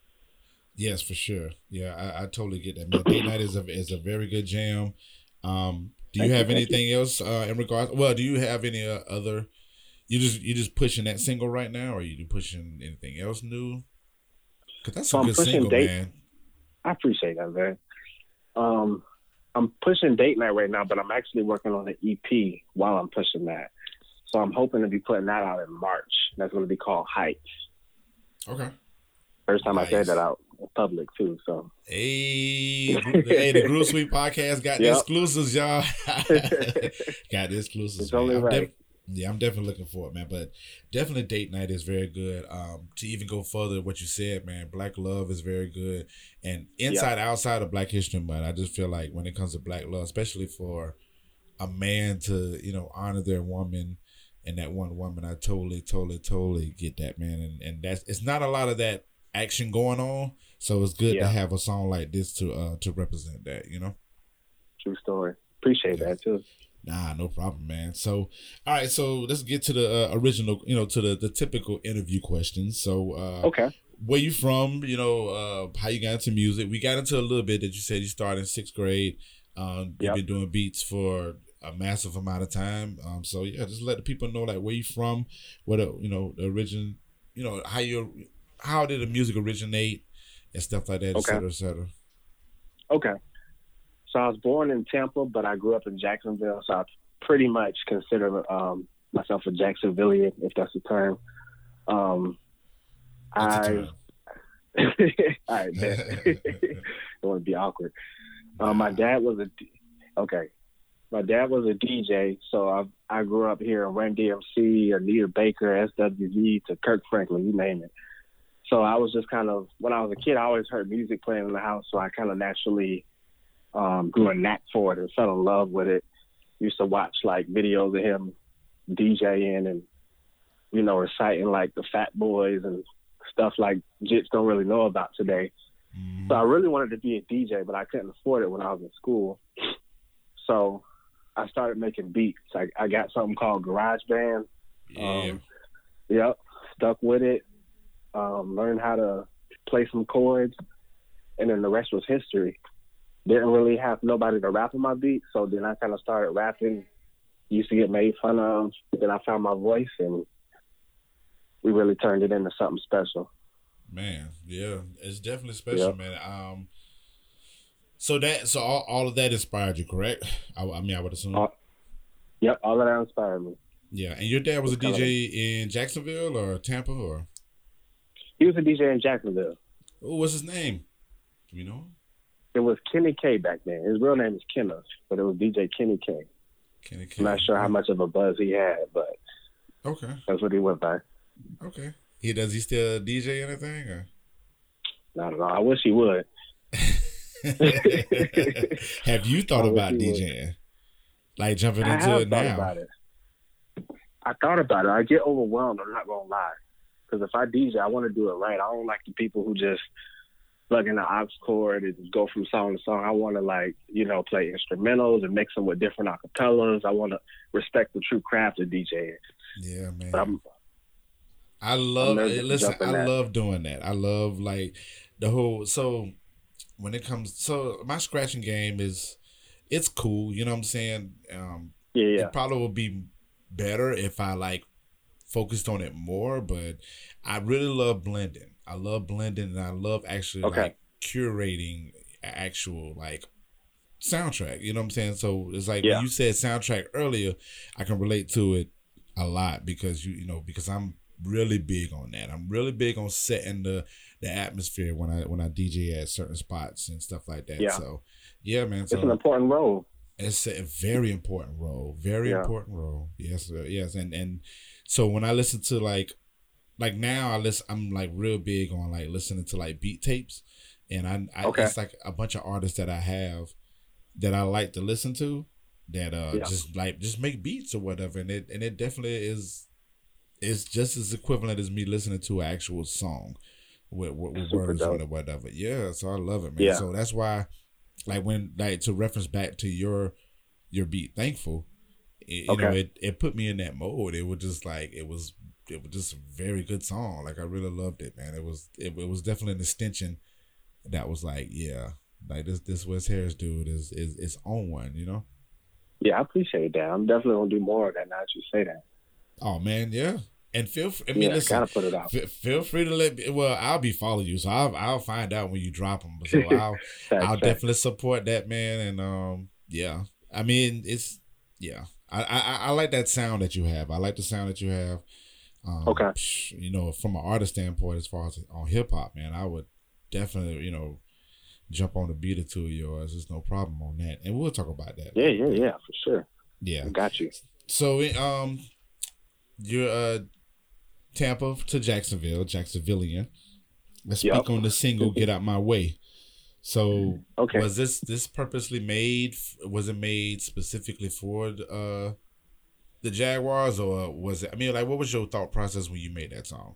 Yes, for sure. Yeah, I, I totally get that. Man, Date Night is a is a very good jam. Um, do you Thank you, have thank anything else uh, in regards? Well, do you have any uh, other? You just you just pushing that single right now, or you pushing anything else new? Cause that's So a I'm good pushing single, Date- man. I appreciate that, man. Um, I'm pushing date night right now, but I'm actually working on an E P while I'm pushing that. So I'm hoping to be putting that out in March. That's going to be called Heights. Okay. First time I Nice. said that out in public too. So Hey, hey, the Groove Sweet Podcast got the Yep. exclusives, y'all. Got the exclusives. It's only man. I'm right. def- yeah, I'm definitely looking for it, man. But definitely Date Night is very good. Um, to even go further, what you said, man, Black Love is very good. And inside, outside of Black History Month, I just feel like when it comes to Black love, especially for a man to, you know, honor their woman and that one woman, I totally, totally, totally get that, man. And and that's it's not a lot of that action going on, so it's good to Yeah. have a song like this to uh to represent that, you know. true story. Appreciate that too. Nah, no problem, man. So, all right, so let's get to the uh, original, you know, to the the typical interview questions. So, uh, Okay. where you from? You know, uh, how you got into music? We got into a little bit that you said you started in sixth grade. Um, you've Yep. been doing beats for a massive amount of time. Um, so yeah, just let the people know like where you from, what a, you know, the origin, you know, how you, how did the music originate and stuff like that, et Okay. cetera, et cetera. Okay. So I was born in Tampa, but I grew up in Jacksonville. So I pretty much consider um, myself a Jacksonvillian, if that's the term. Um, That's a I term. all right, man. Don't want to be awkward. Um, my dad was a D- okay. My dad was a D J, so I I grew up here in Run D M C, Anita Baker, S W V, to Kirk Franklin, you name it. So I was just kind of, when I was a kid, I always heard music playing in the house, so I kind of naturally um, grew a knack for it and fell in love with it. Used to watch like videos of him DJing and, you know, reciting like the Fat Boys and stuff like jits don't really know about today. So I really wanted to be a D J, but I couldn't afford it when I was in school. So I started making beats. I, I got something called GarageBand. Yeah. Um, yep, stuck with it. Um, learned how to play some chords, and then the rest was history. Didn't really have nobody to rap on my beat, so then I kind of started rapping. Used to get made fun of. Then I found my voice, and we really turned it into something special. Man, yeah, it's definitely special, Yep. man. Um, so that so all, all of that inspired you, correct? I, I mean, I would assume. Uh, Yep, all of that inspired me. Yeah, and your dad was a It's kinda- D J in Jacksonville or Tampa or He was a D J in Jacksonville. oh, what's his name? Do you know? It was Kenny K back then. His real name is Kenneth, but it was D J Kenny K. Kenny K. I'm not sure how much of a buzz he had, but Okay, that's what he went by. okay. He does he still D J anything or? Not at all. I wish he would. Have you thought I wish about he would. DJing? Like jumping I into have it thought now? about it. I thought about it. I get overwhelmed. I'm not gonna lie, because if I D J, I want to do it right. I don't like the people who just plug in the aux cord and go from song to song. I want to like you know play instrumentals and mix them with different acapellas. I want to respect the true craft of DJing. Yeah, man. But I'm I love nervous to listen. jump in I that. love doing that. I love like the whole. So when it comes, so my scratching game is, it's cool. You know what I'm saying? Um, yeah yeah. It probably would be better if I like focused on it more. But I really love blending. I love blending, and I love actually Okay. like curating a- actual like soundtrack. You know what I'm saying? So it's like Yeah. when you said soundtrack earlier, I can relate to it a lot because you you know because I'm really big on that. I'm really big on setting the the atmosphere when I when I D J at certain spots and stuff like that. Yeah. So yeah, man. It's So an important role. it's a very important role. Very Yeah. important role. Yes, sir. Yes. And and so when I listen to like like now I listen I'm like real big on like listening to like beat tapes. And I, I Okay. it's like a bunch of artists that I have that I like to listen to that uh Yeah. just like just make beats or whatever. And it and it definitely is it's just as equivalent as me listening to an actual song with, with, with Super words on dope. it, whatever. Yeah, so I love it, man. Yeah. So that's why, like when like to reference back to your your beat, thankful. It, you know, Okay. it it put me in that mode. It was just like it was it was just a very good song. Like I really loved it, man. It was it, it was definitely an extension that was like yeah, like this this West Harris dude is is is on one, you know. Yeah, I appreciate that. I'm definitely gonna do more of that now that you say that. Oh man, yeah. And feel free, I mean, Yeah, listen, gotta put it out. f- feel free to let me. Well, I'll be following you, so I'll I'll find out when you drop them. So I'll Facts, I'll facts. definitely support that, man. And um, yeah, I mean, it's yeah, I, I I like that sound that you have. I like the sound that you have. Um, Okay. psh, You know, from an artist standpoint, as far as on hip hop, man, I would definitely you know jump on the beat or two of yours. There's no problem on that, and we'll talk about that. Yeah, yeah, yeah, for sure. Yeah. I got you. So um, you're uh Tampa to Jacksonville, Jacksonvillian. Let's Yep. speak on the single "Get Out My Way." So Okay. was this this purposely made? Was it made specifically for uh the Jaguars, or was it? I mean, like, what was your thought process when you made that song?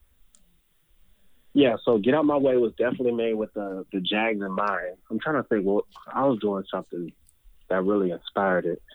Yeah, so Get Out My Way was definitely made with the the Jags in mind. I'm trying to think, well, I was doing something that really inspired it.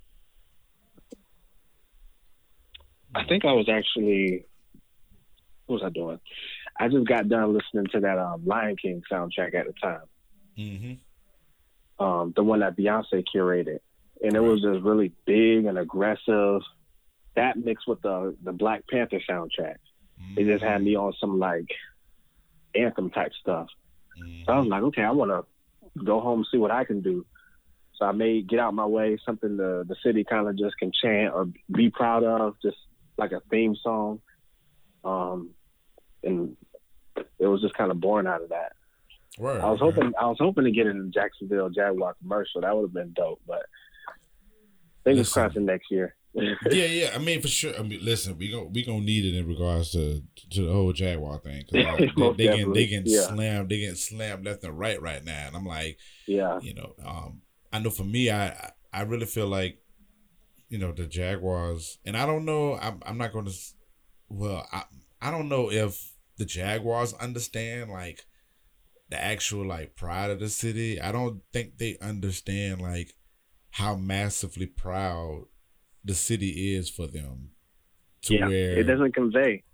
I think I was actually, what was I doing? I just got done listening to that um, Lion King soundtrack at the time, Mm-hmm. um, the one that Beyonce curated. And it was just really big and aggressive. That mixed with the, the Black Panther soundtrack. It just had me on some like anthem type stuff. So I was like, okay, I want to go home and see what I can do. So I made Get Out My Way, something the, the city kind of just can chant or be proud of, just like a theme song. Um, and it was just kind of born out of that. Word, I was word. hoping I was hoping to get in the Jacksonville Jaguar commercial. That would have been dope, but fingers Listen. crossed next year. Yeah, yeah. I mean, for sure. I mean, listen, we gon' we gonna need it in regards to to the whole Jaguar thing. 'Cause, uh, they, Most they getting definitely, they getting yeah. slammed. They getting slammed left and right right now. And I'm like, Yeah. you know, um, I know for me, I I really feel like, you know, the Jaguars, and I don't know. I'm I'm not gonna. s- Well, I I don't know if the Jaguars understand like the actual like pride of the city. I don't think they understand like how massively proud the city is for them to Yeah. where It doesn't convey.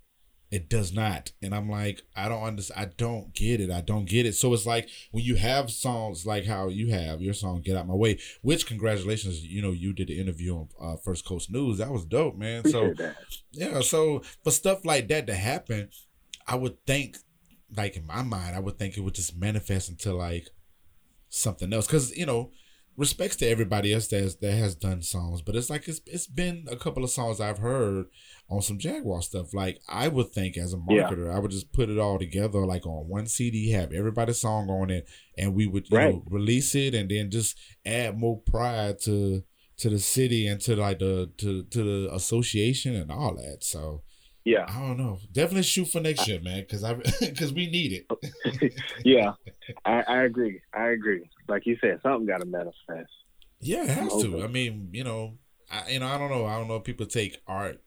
It does not. And I'm like, I don't understand. I don't get it. I don't get it. So it's like when you have songs like how you have your song "Get Out My Way," which congratulations, you know, you did the interview on uh, First Coast News. That was dope, man. Appreciate so that. yeah, so for stuff like that to happen, I would think, like in my mind, I would think it would just manifest into like something else. Because, you know, respects to everybody else that has, that has done songs, but it's like it's it's been a couple of songs I've heard on some Jaguar stuff. Like I would think as a marketer, yeah. I would just put it all together like on one C D, have everybody's song on it, and we would you right. know release it, and then just add more pride to to the city and to like the to to the association and all that. So yeah, I don't know. Definitely shoot for next year, man, because I because we need it. yeah, I, I agree. I agree. Like you said, something got to manifest. Yeah, it has to. I mean, you know, I you know I don't know. I don't know if people take art.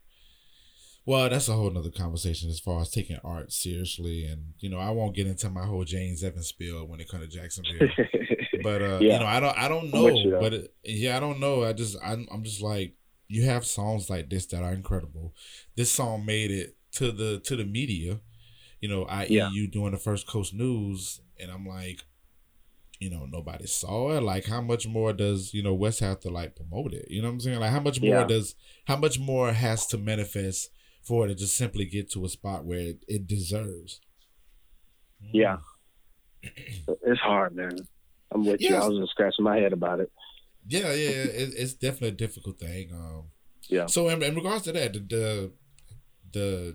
Well, that's a whole nother conversation as far as taking art seriously, and you know, I won't get into my whole James Evans spiel when it comes to Jacksonville. But uh, yeah. you know, I don't, I don't know. You, but it, yeah, I don't know. I just, I'm, I'm just like, you have songs like this that are incredible. This song made it to the to the media, you know, that is, yeah. you doing the First Coast News, and I'm like, you know, nobody saw it. Like, how much more does you know West have to like promote it? You know what I'm saying? Like, how much more yeah. does, how much more has to manifest for it to just simply get to a spot where it, it deserves? Yeah, it's hard, man. I'm with yes. you. I was just scratching my head about it. Yeah, yeah, it, it's definitely a difficult thing. Um, yeah. So in, in regards to that, the, the the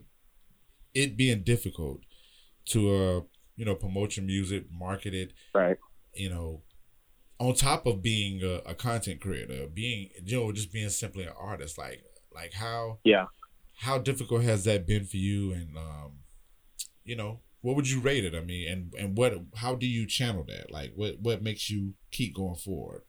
it being difficult to uh you know promote your music, market it, right? You know, on top of being a, a content creator, being you know just being simply an artist, like like how yeah how difficult has that been for you, and um you know. What would you rate it? I mean, and, and what? How do you channel that? Like, what what makes you keep going forward?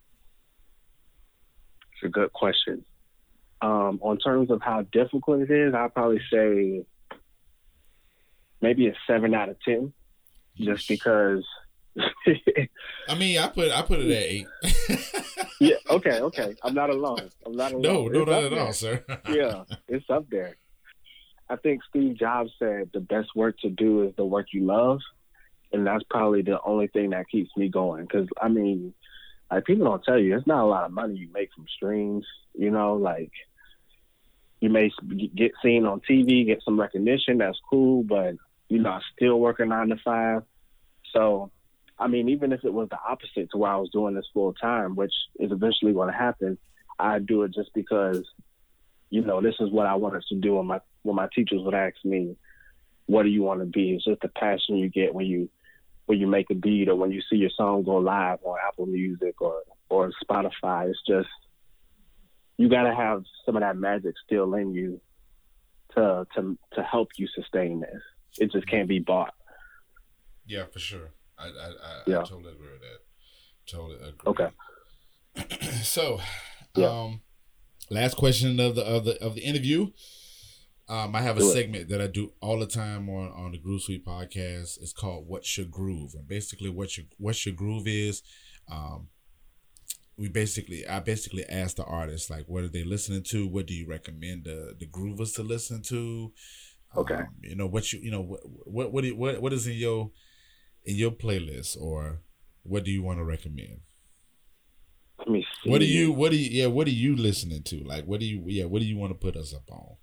It's a good question. Um, on terms of how difficult it is, I'd probably say maybe a seven out of ten, just because. I mean, I put I put it at eight. yeah. Okay. Okay. I'm not alone. I'm not alone. No, no, it's not at all, sir. yeah, it's up there. I think Steve Jobs said the best work to do is the work you love. And that's probably the only thing that keeps me going. Because, I mean, like people don't tell you, it's not a lot of money you make from streams. You know, like you may get seen on T V, get some recognition. That's cool. But, you know, I still work a nine to five. So, I mean, even if it was the opposite to where I was doing this full time, which is eventually going to happen, I'd do it just because, you know, this is what I wanted to do. And my when my teachers would ask me, what do you want to be? It's just the passion you get when you when you make a beat or when you see your song go live on Apple Music or, or Spotify. It's just, you got to have some of that magic still in you to to to help you sustain this. It just can't be bought. Yeah, for sure. I I, I, yeah. I totally agree with that. Totally agree. Okay. So, yeah. um, last question of the of the of the interview. Um, I have a segment that I do all the time on, on the Groove Suite podcast. It's called "What's Your Groove," and basically, what your what's your groove is. Um, we basically, I basically ask the artists like, what are they listening to? What do you recommend the the groovers to listen to? Okay, um, you know what you you know what what what, do you, what what is in your in your playlist, or what do you want to recommend? Let me see. What do you what do you yeah what are you listening to? Like, what do you yeah what do you want to put us up on?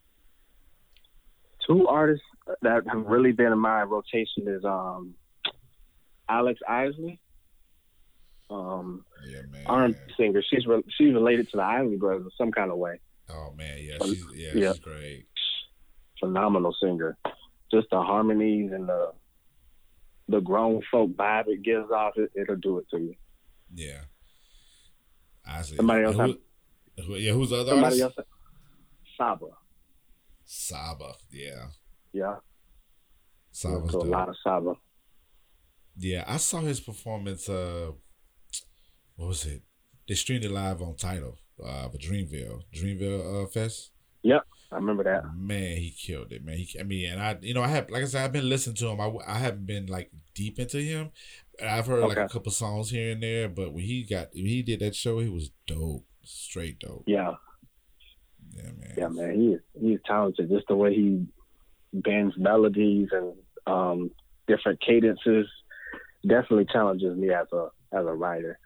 Two artists that have really been in my rotation is um, Alex Isley, um, yeah, man, R and B singer. She's re- she's related to the Isley Brothers in some kind of way. Oh man, yeah, she's yeah, yeah. she's great. Phenomenal singer. Just the harmonies and the the grown folk vibe it gives off, it, it'll do it to you. Yeah. Isley. Somebody else. Who, have, who, yeah, who's the other somebody artist? else. Saba. Saba, yeah. Yeah. Saba's a lot of Saba. Yeah, I saw his performance, uh, what was it? They streamed it live on Tidal, uh, for Dreamville. Dreamville uh, Fest. Yep, I remember that. Man, he killed it, man. He, I mean, and I, you know, I have, like I said, I've been listening to him. I, I haven't been, like, deep into him. I've heard, okay. like, a couple songs here and there, but when he got, when he did that show, he was dope. Straight dope. Yeah. Yeah, man. Yeah, man. He is, he is talented. Just the way he bends melodies and um, different cadences. Definitely challenges me as a as a writer.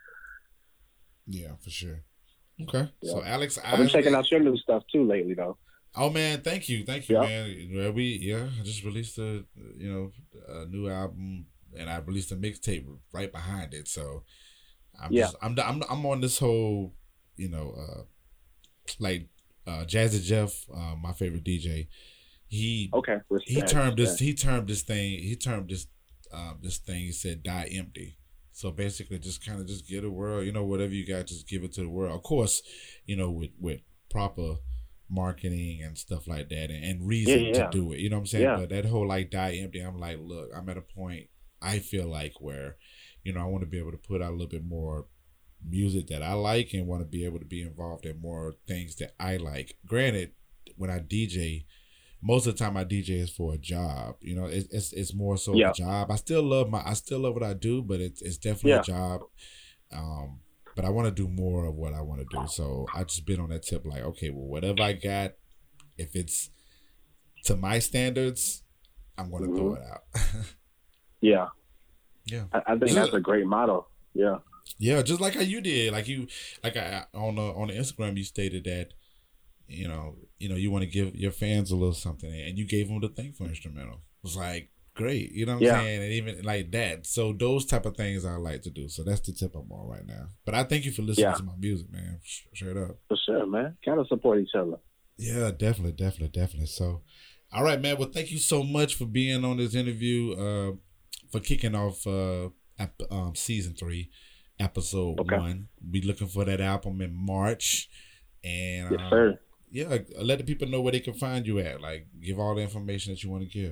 Yeah, for sure. Okay. Yeah. So Alex, I've been checking out your new stuff too lately, though. Oh man, thank you, thank you, Yeah. man. Well, we yeah, I just released a you know a new album, and I released a mixtape right behind it. So I'm Yeah. just I'm I'm I'm on this whole you know uh like uh Jazzy Jeff, uh, my favorite D J. He Okay, he respect, termed this respect. he termed this thing he termed this um this thing he said die empty. So basically, just kind of just give the world, you know, whatever you got, just give it to the world. Of course, you know, with with proper marketing and stuff like that, and, and reason Yeah, yeah. to do it. You know what I'm saying? Yeah. But that whole like die empty, I'm like, look, I'm at a point I feel like where, you know, I want to be able to put out a little bit more music that I like, and want to be able to be involved in more things that I like. Granted, when I D J, most of the time I D J is for a job. You know, it's it's, it's more so Yeah. a job. I still love my I still love what I do, but it's it's definitely Yeah. a job. Um, but I want to do more of what I want to do. So I just been on that tip, like, okay, well, whatever I got, if it's to my standards, I'm gonna throw it out. Yeah, yeah, I, I think Yeah. that's a great motto. Yeah, Yeah, just like how you did, like you, like I on the on the Instagram, you stated that, you know, you know, you want to give your fans a little something, and you gave them the Thankful instrumental. It was like great, you know what I'm Yeah. saying, and even like that. So those type of things I like to do. So that's the tip I'm on right now. But I thank you for listening Yeah. to my music, man. Sh- Straight up. for sure, man. Kind of support each other. Yeah, definitely, definitely, definitely. So, all right, man. Well, thank you so much for being on this interview, uh, for kicking off uh, ep- um, season three, episode Okay. one. Be looking for that album in March, and Yes, um, sir. yeah, let the people know where they can find you at. Like, give all the information that you want to give.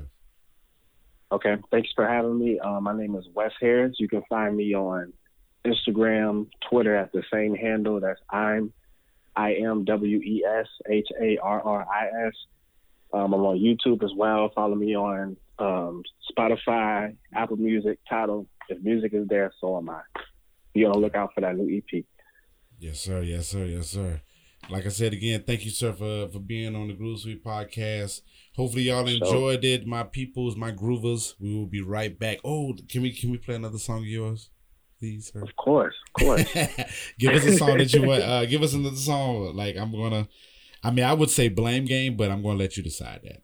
Okay, thanks for having me. Uh, my name is Wes Harris. You can find me on Instagram, Twitter at the same handle. That's I'm, I M W E S H A R R I S. Um, I'm on YouTube as well. Follow me on um, Spotify, Apple Music, Tidal. If music is there, so am I. Be on the lookout for that new E P. Yes, sir. Yes, sir. Yes, sir. Like I said again, thank you, sir, for, for being on the Groove Suite podcast. Hopefully, y'all enjoyed it, my peoples, my groovers. We will be right back. Oh, can we can we play another song of yours, please, sir? Of course, of course. Give us a song that you want. Uh, give us another song. Like I'm gonna. I mean, I would say Blame Game, but I'm gonna let you decide that.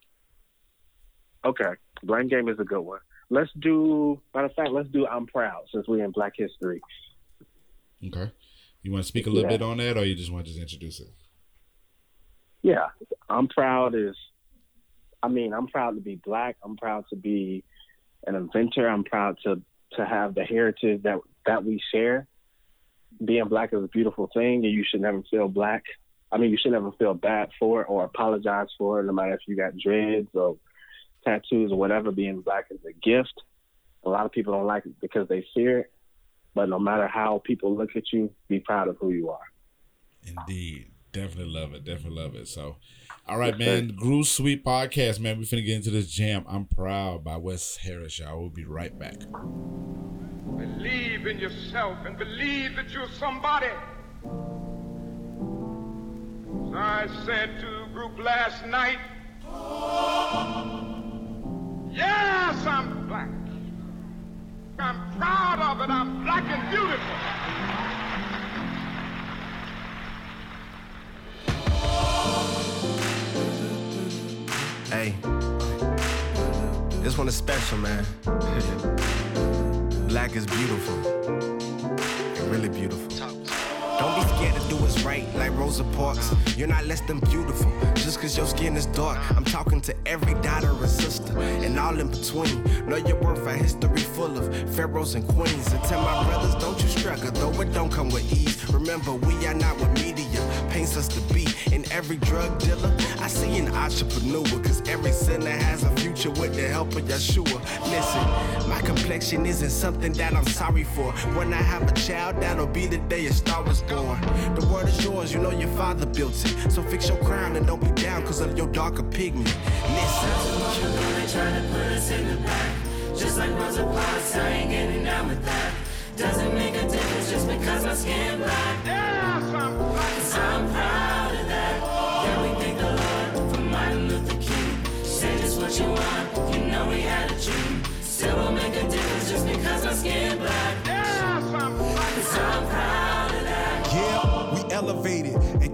Okay, Blame Game is a good one. Let's do. Matter of fact, let's do I'm Proud since we're in Black History. Okay. You want to speak a little Yeah. bit on that, or you just want to just introduce it? Yeah, I'm proud is, I mean, I'm proud to be Black. I'm proud to be an inventor. I'm proud to, to have the heritage that, that we share. Being Black is a beautiful thing, and you should never feel Black. I mean, you should never feel bad for it or apologize for it, no matter if you got dreads or tattoos or whatever. Being Black is a gift. A lot of people don't like it because they fear it, but no matter how people look at you, be proud of who you are. Indeed. Definitely love it. Definitely love it. So, all right, man. Groove Suite podcast, man. We finna get into this jam. I'm Proud by Wes Harris, y'all. We'll be right back. Believe in yourself and believe that you're somebody. So I said to the group last night, yes, I'm Black. I'm proud of it. I'm Black and beautiful. Hey, this one is special, man. Black is beautiful. Really beautiful. Don't be scared to do what's right, like Rosa Parks. You're not less than beautiful, just cause your skin is dark. I'm talking to every daughter and sister, and all in between. Know your worth, a history full of pharaohs and queens. And tell my brothers, don't you struggle, though it don't come with ease. Remember, we are not what media paints us to be. In every drug dealer, I see an entrepreneur, cause every sinner has a future with the help of Yeshua. Listen, my complexion isn't something that I'm sorry for. When I have a child, that'll be the day a star was born. The world is yours, you know your father built it. So fix your crown and don't be down cause of your darker pigment. Listen. They try to put us in the back. Just like Rosa Parks, I ain't getting down with that. Doesn't make a difference just because my skin black. Yes, I'm Black. Cause I'm proud of that. Yeah, we thank the Lord for Martin Luther King. Say just what you want.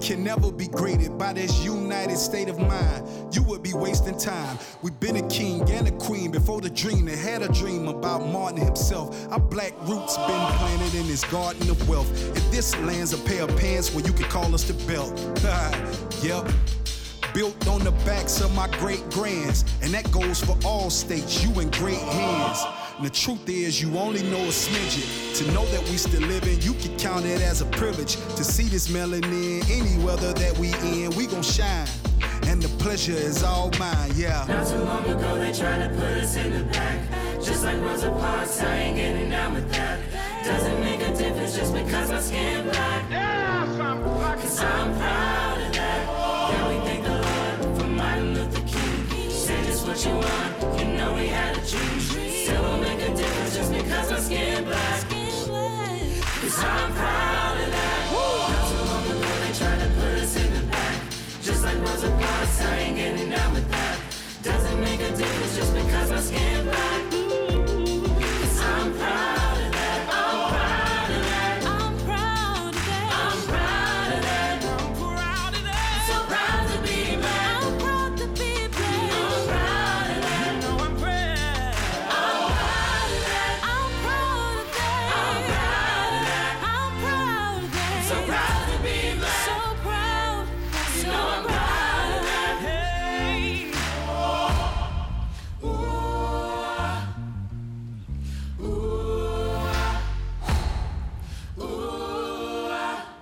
can never be graded by this united state of mind. You would be wasting time. We've been a king and a queen before the dream that had a dream about Martin himself. Our black roots been planted in this garden of wealth. And this land's a pair of pants where you can call us the belt. Yep. Built on the backs of my great grands, and that goes for all states. You in great hands. And the truth is, you only know a smidget. To know that we still living, you can count it as a privilege. To see this melanin, any weather that we in, we gon' shine. And the pleasure is all mine, yeah. Not too long ago, they tried to put us in the back. Just like Rosa Parks, I ain't getting down with that. Doesn't make a difference just because my skin black. Cause I'm proud of that. Yeah, we thank the Lord for Martin Luther King. Say just what you want, you know we had a dream. Still don't make a difference just because my skin black. Cause I'm proud of that. Not too long ago they tried to put us in the back. Just like Rosa Parks, I ain't getting down with that. Doesn't make a difference just because my skin black. Cause I'm proud of that. I'm proud of that. I'm proud of that. I'm proud of that. I'm proud of that. So proud to be black. I'm proud to be black. I'm proud of that. No, I'm proud. I'm proud of that. I'm proud of that. I'm proud of that. I'm proud of that. So proud to be black. So proud. You know I'm proud of that. Hey. Ooh. Ooh. Ooh.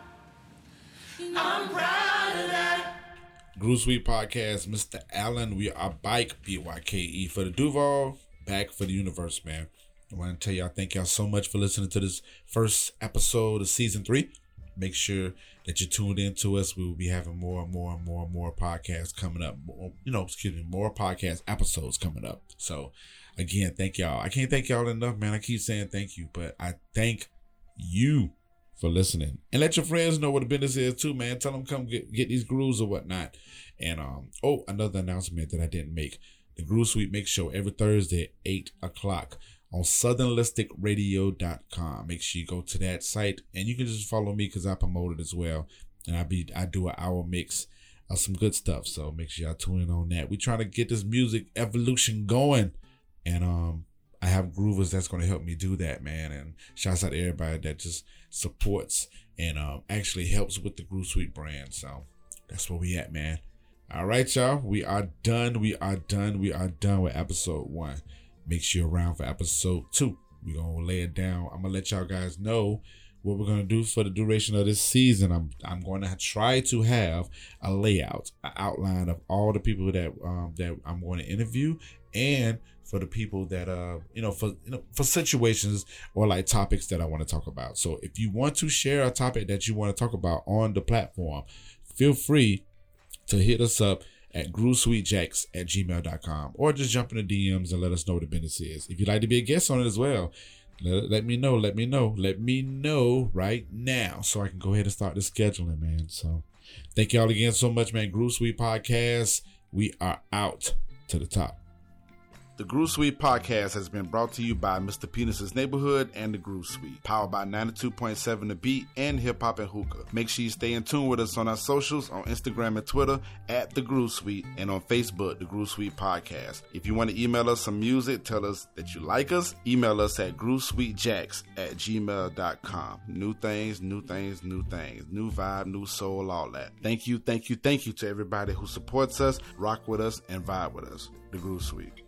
I'm proud of that. Groove Suite Podcast, Mister Allen. We are Bike, B Y K E for the Duval, back for the universe, man. I want to tell y'all, thank y'all so much for listening to this first episode of season three. Make sure that you tuned in to us. We will be having more and more and more and more podcasts coming up. More, you know, excuse me, more podcast episodes coming up. So, again, thank y'all. I can't thank y'all enough, man. I keep saying thank you, but I thank you for listening. And let your friends know what the business is too, man. Tell them come get, get these grooves or whatnot. And, um, oh, another announcement that I didn't make. The Groove Suite Mix Show every Thursday at eight o'clock. On southern listic radio dot com. Make sure you go to that site and you can just follow me because I promote it as well. And I be I do an hour mix of some good stuff. So make sure y'all tune in on that. We trying to get this music evolution going. And um I have groovers that's gonna help me do that, man. And shouts out to everybody that just supports and um actually helps with the Groove Suite brand. So that's where we at, man. All right, y'all. We are done. We are done. We are done with episode one. Make sure you're around for episode two. We're going to lay it down. I'm going to let y'all guys know what we're going to do for the duration of this season. I'm I'm going to try to have a layout, an outline of all the people that um, that I'm going to interview, and for the people that, uh you know, for you know for situations or like topics that I want to talk about. So if you want to share a topic that you want to talk about on the platform, feel free to hit us up at groovesweetjacks at gmail dot com, or just jump in the D Ms and let us know what the business is. If you'd like to be a guest on it as well, let, let me know, let me know, let me know right now so I can go ahead and start the scheduling, man. So thank y'all again so much, man. Groove Suite Podcast, we are out to the top. The Groove Suite Podcast has been brought to you by Mister Penis's Neighborhood and the Groove Suite, powered by ninety-two point seven The Beat and Hip Hop and Hookah. Make sure you stay in tune with us on our socials, on Instagram and Twitter at The Groove Suite, and on Facebook, The Groove Suite Podcast. If you want to email us some music, tell us that you like us, email us at groovesweetjacks at gmail dot com. New things, new things, new things. New vibe, new soul, all that. Thank you, thank you, thank you to everybody who supports us, rock with us, and vibe with us. The Groove Suite.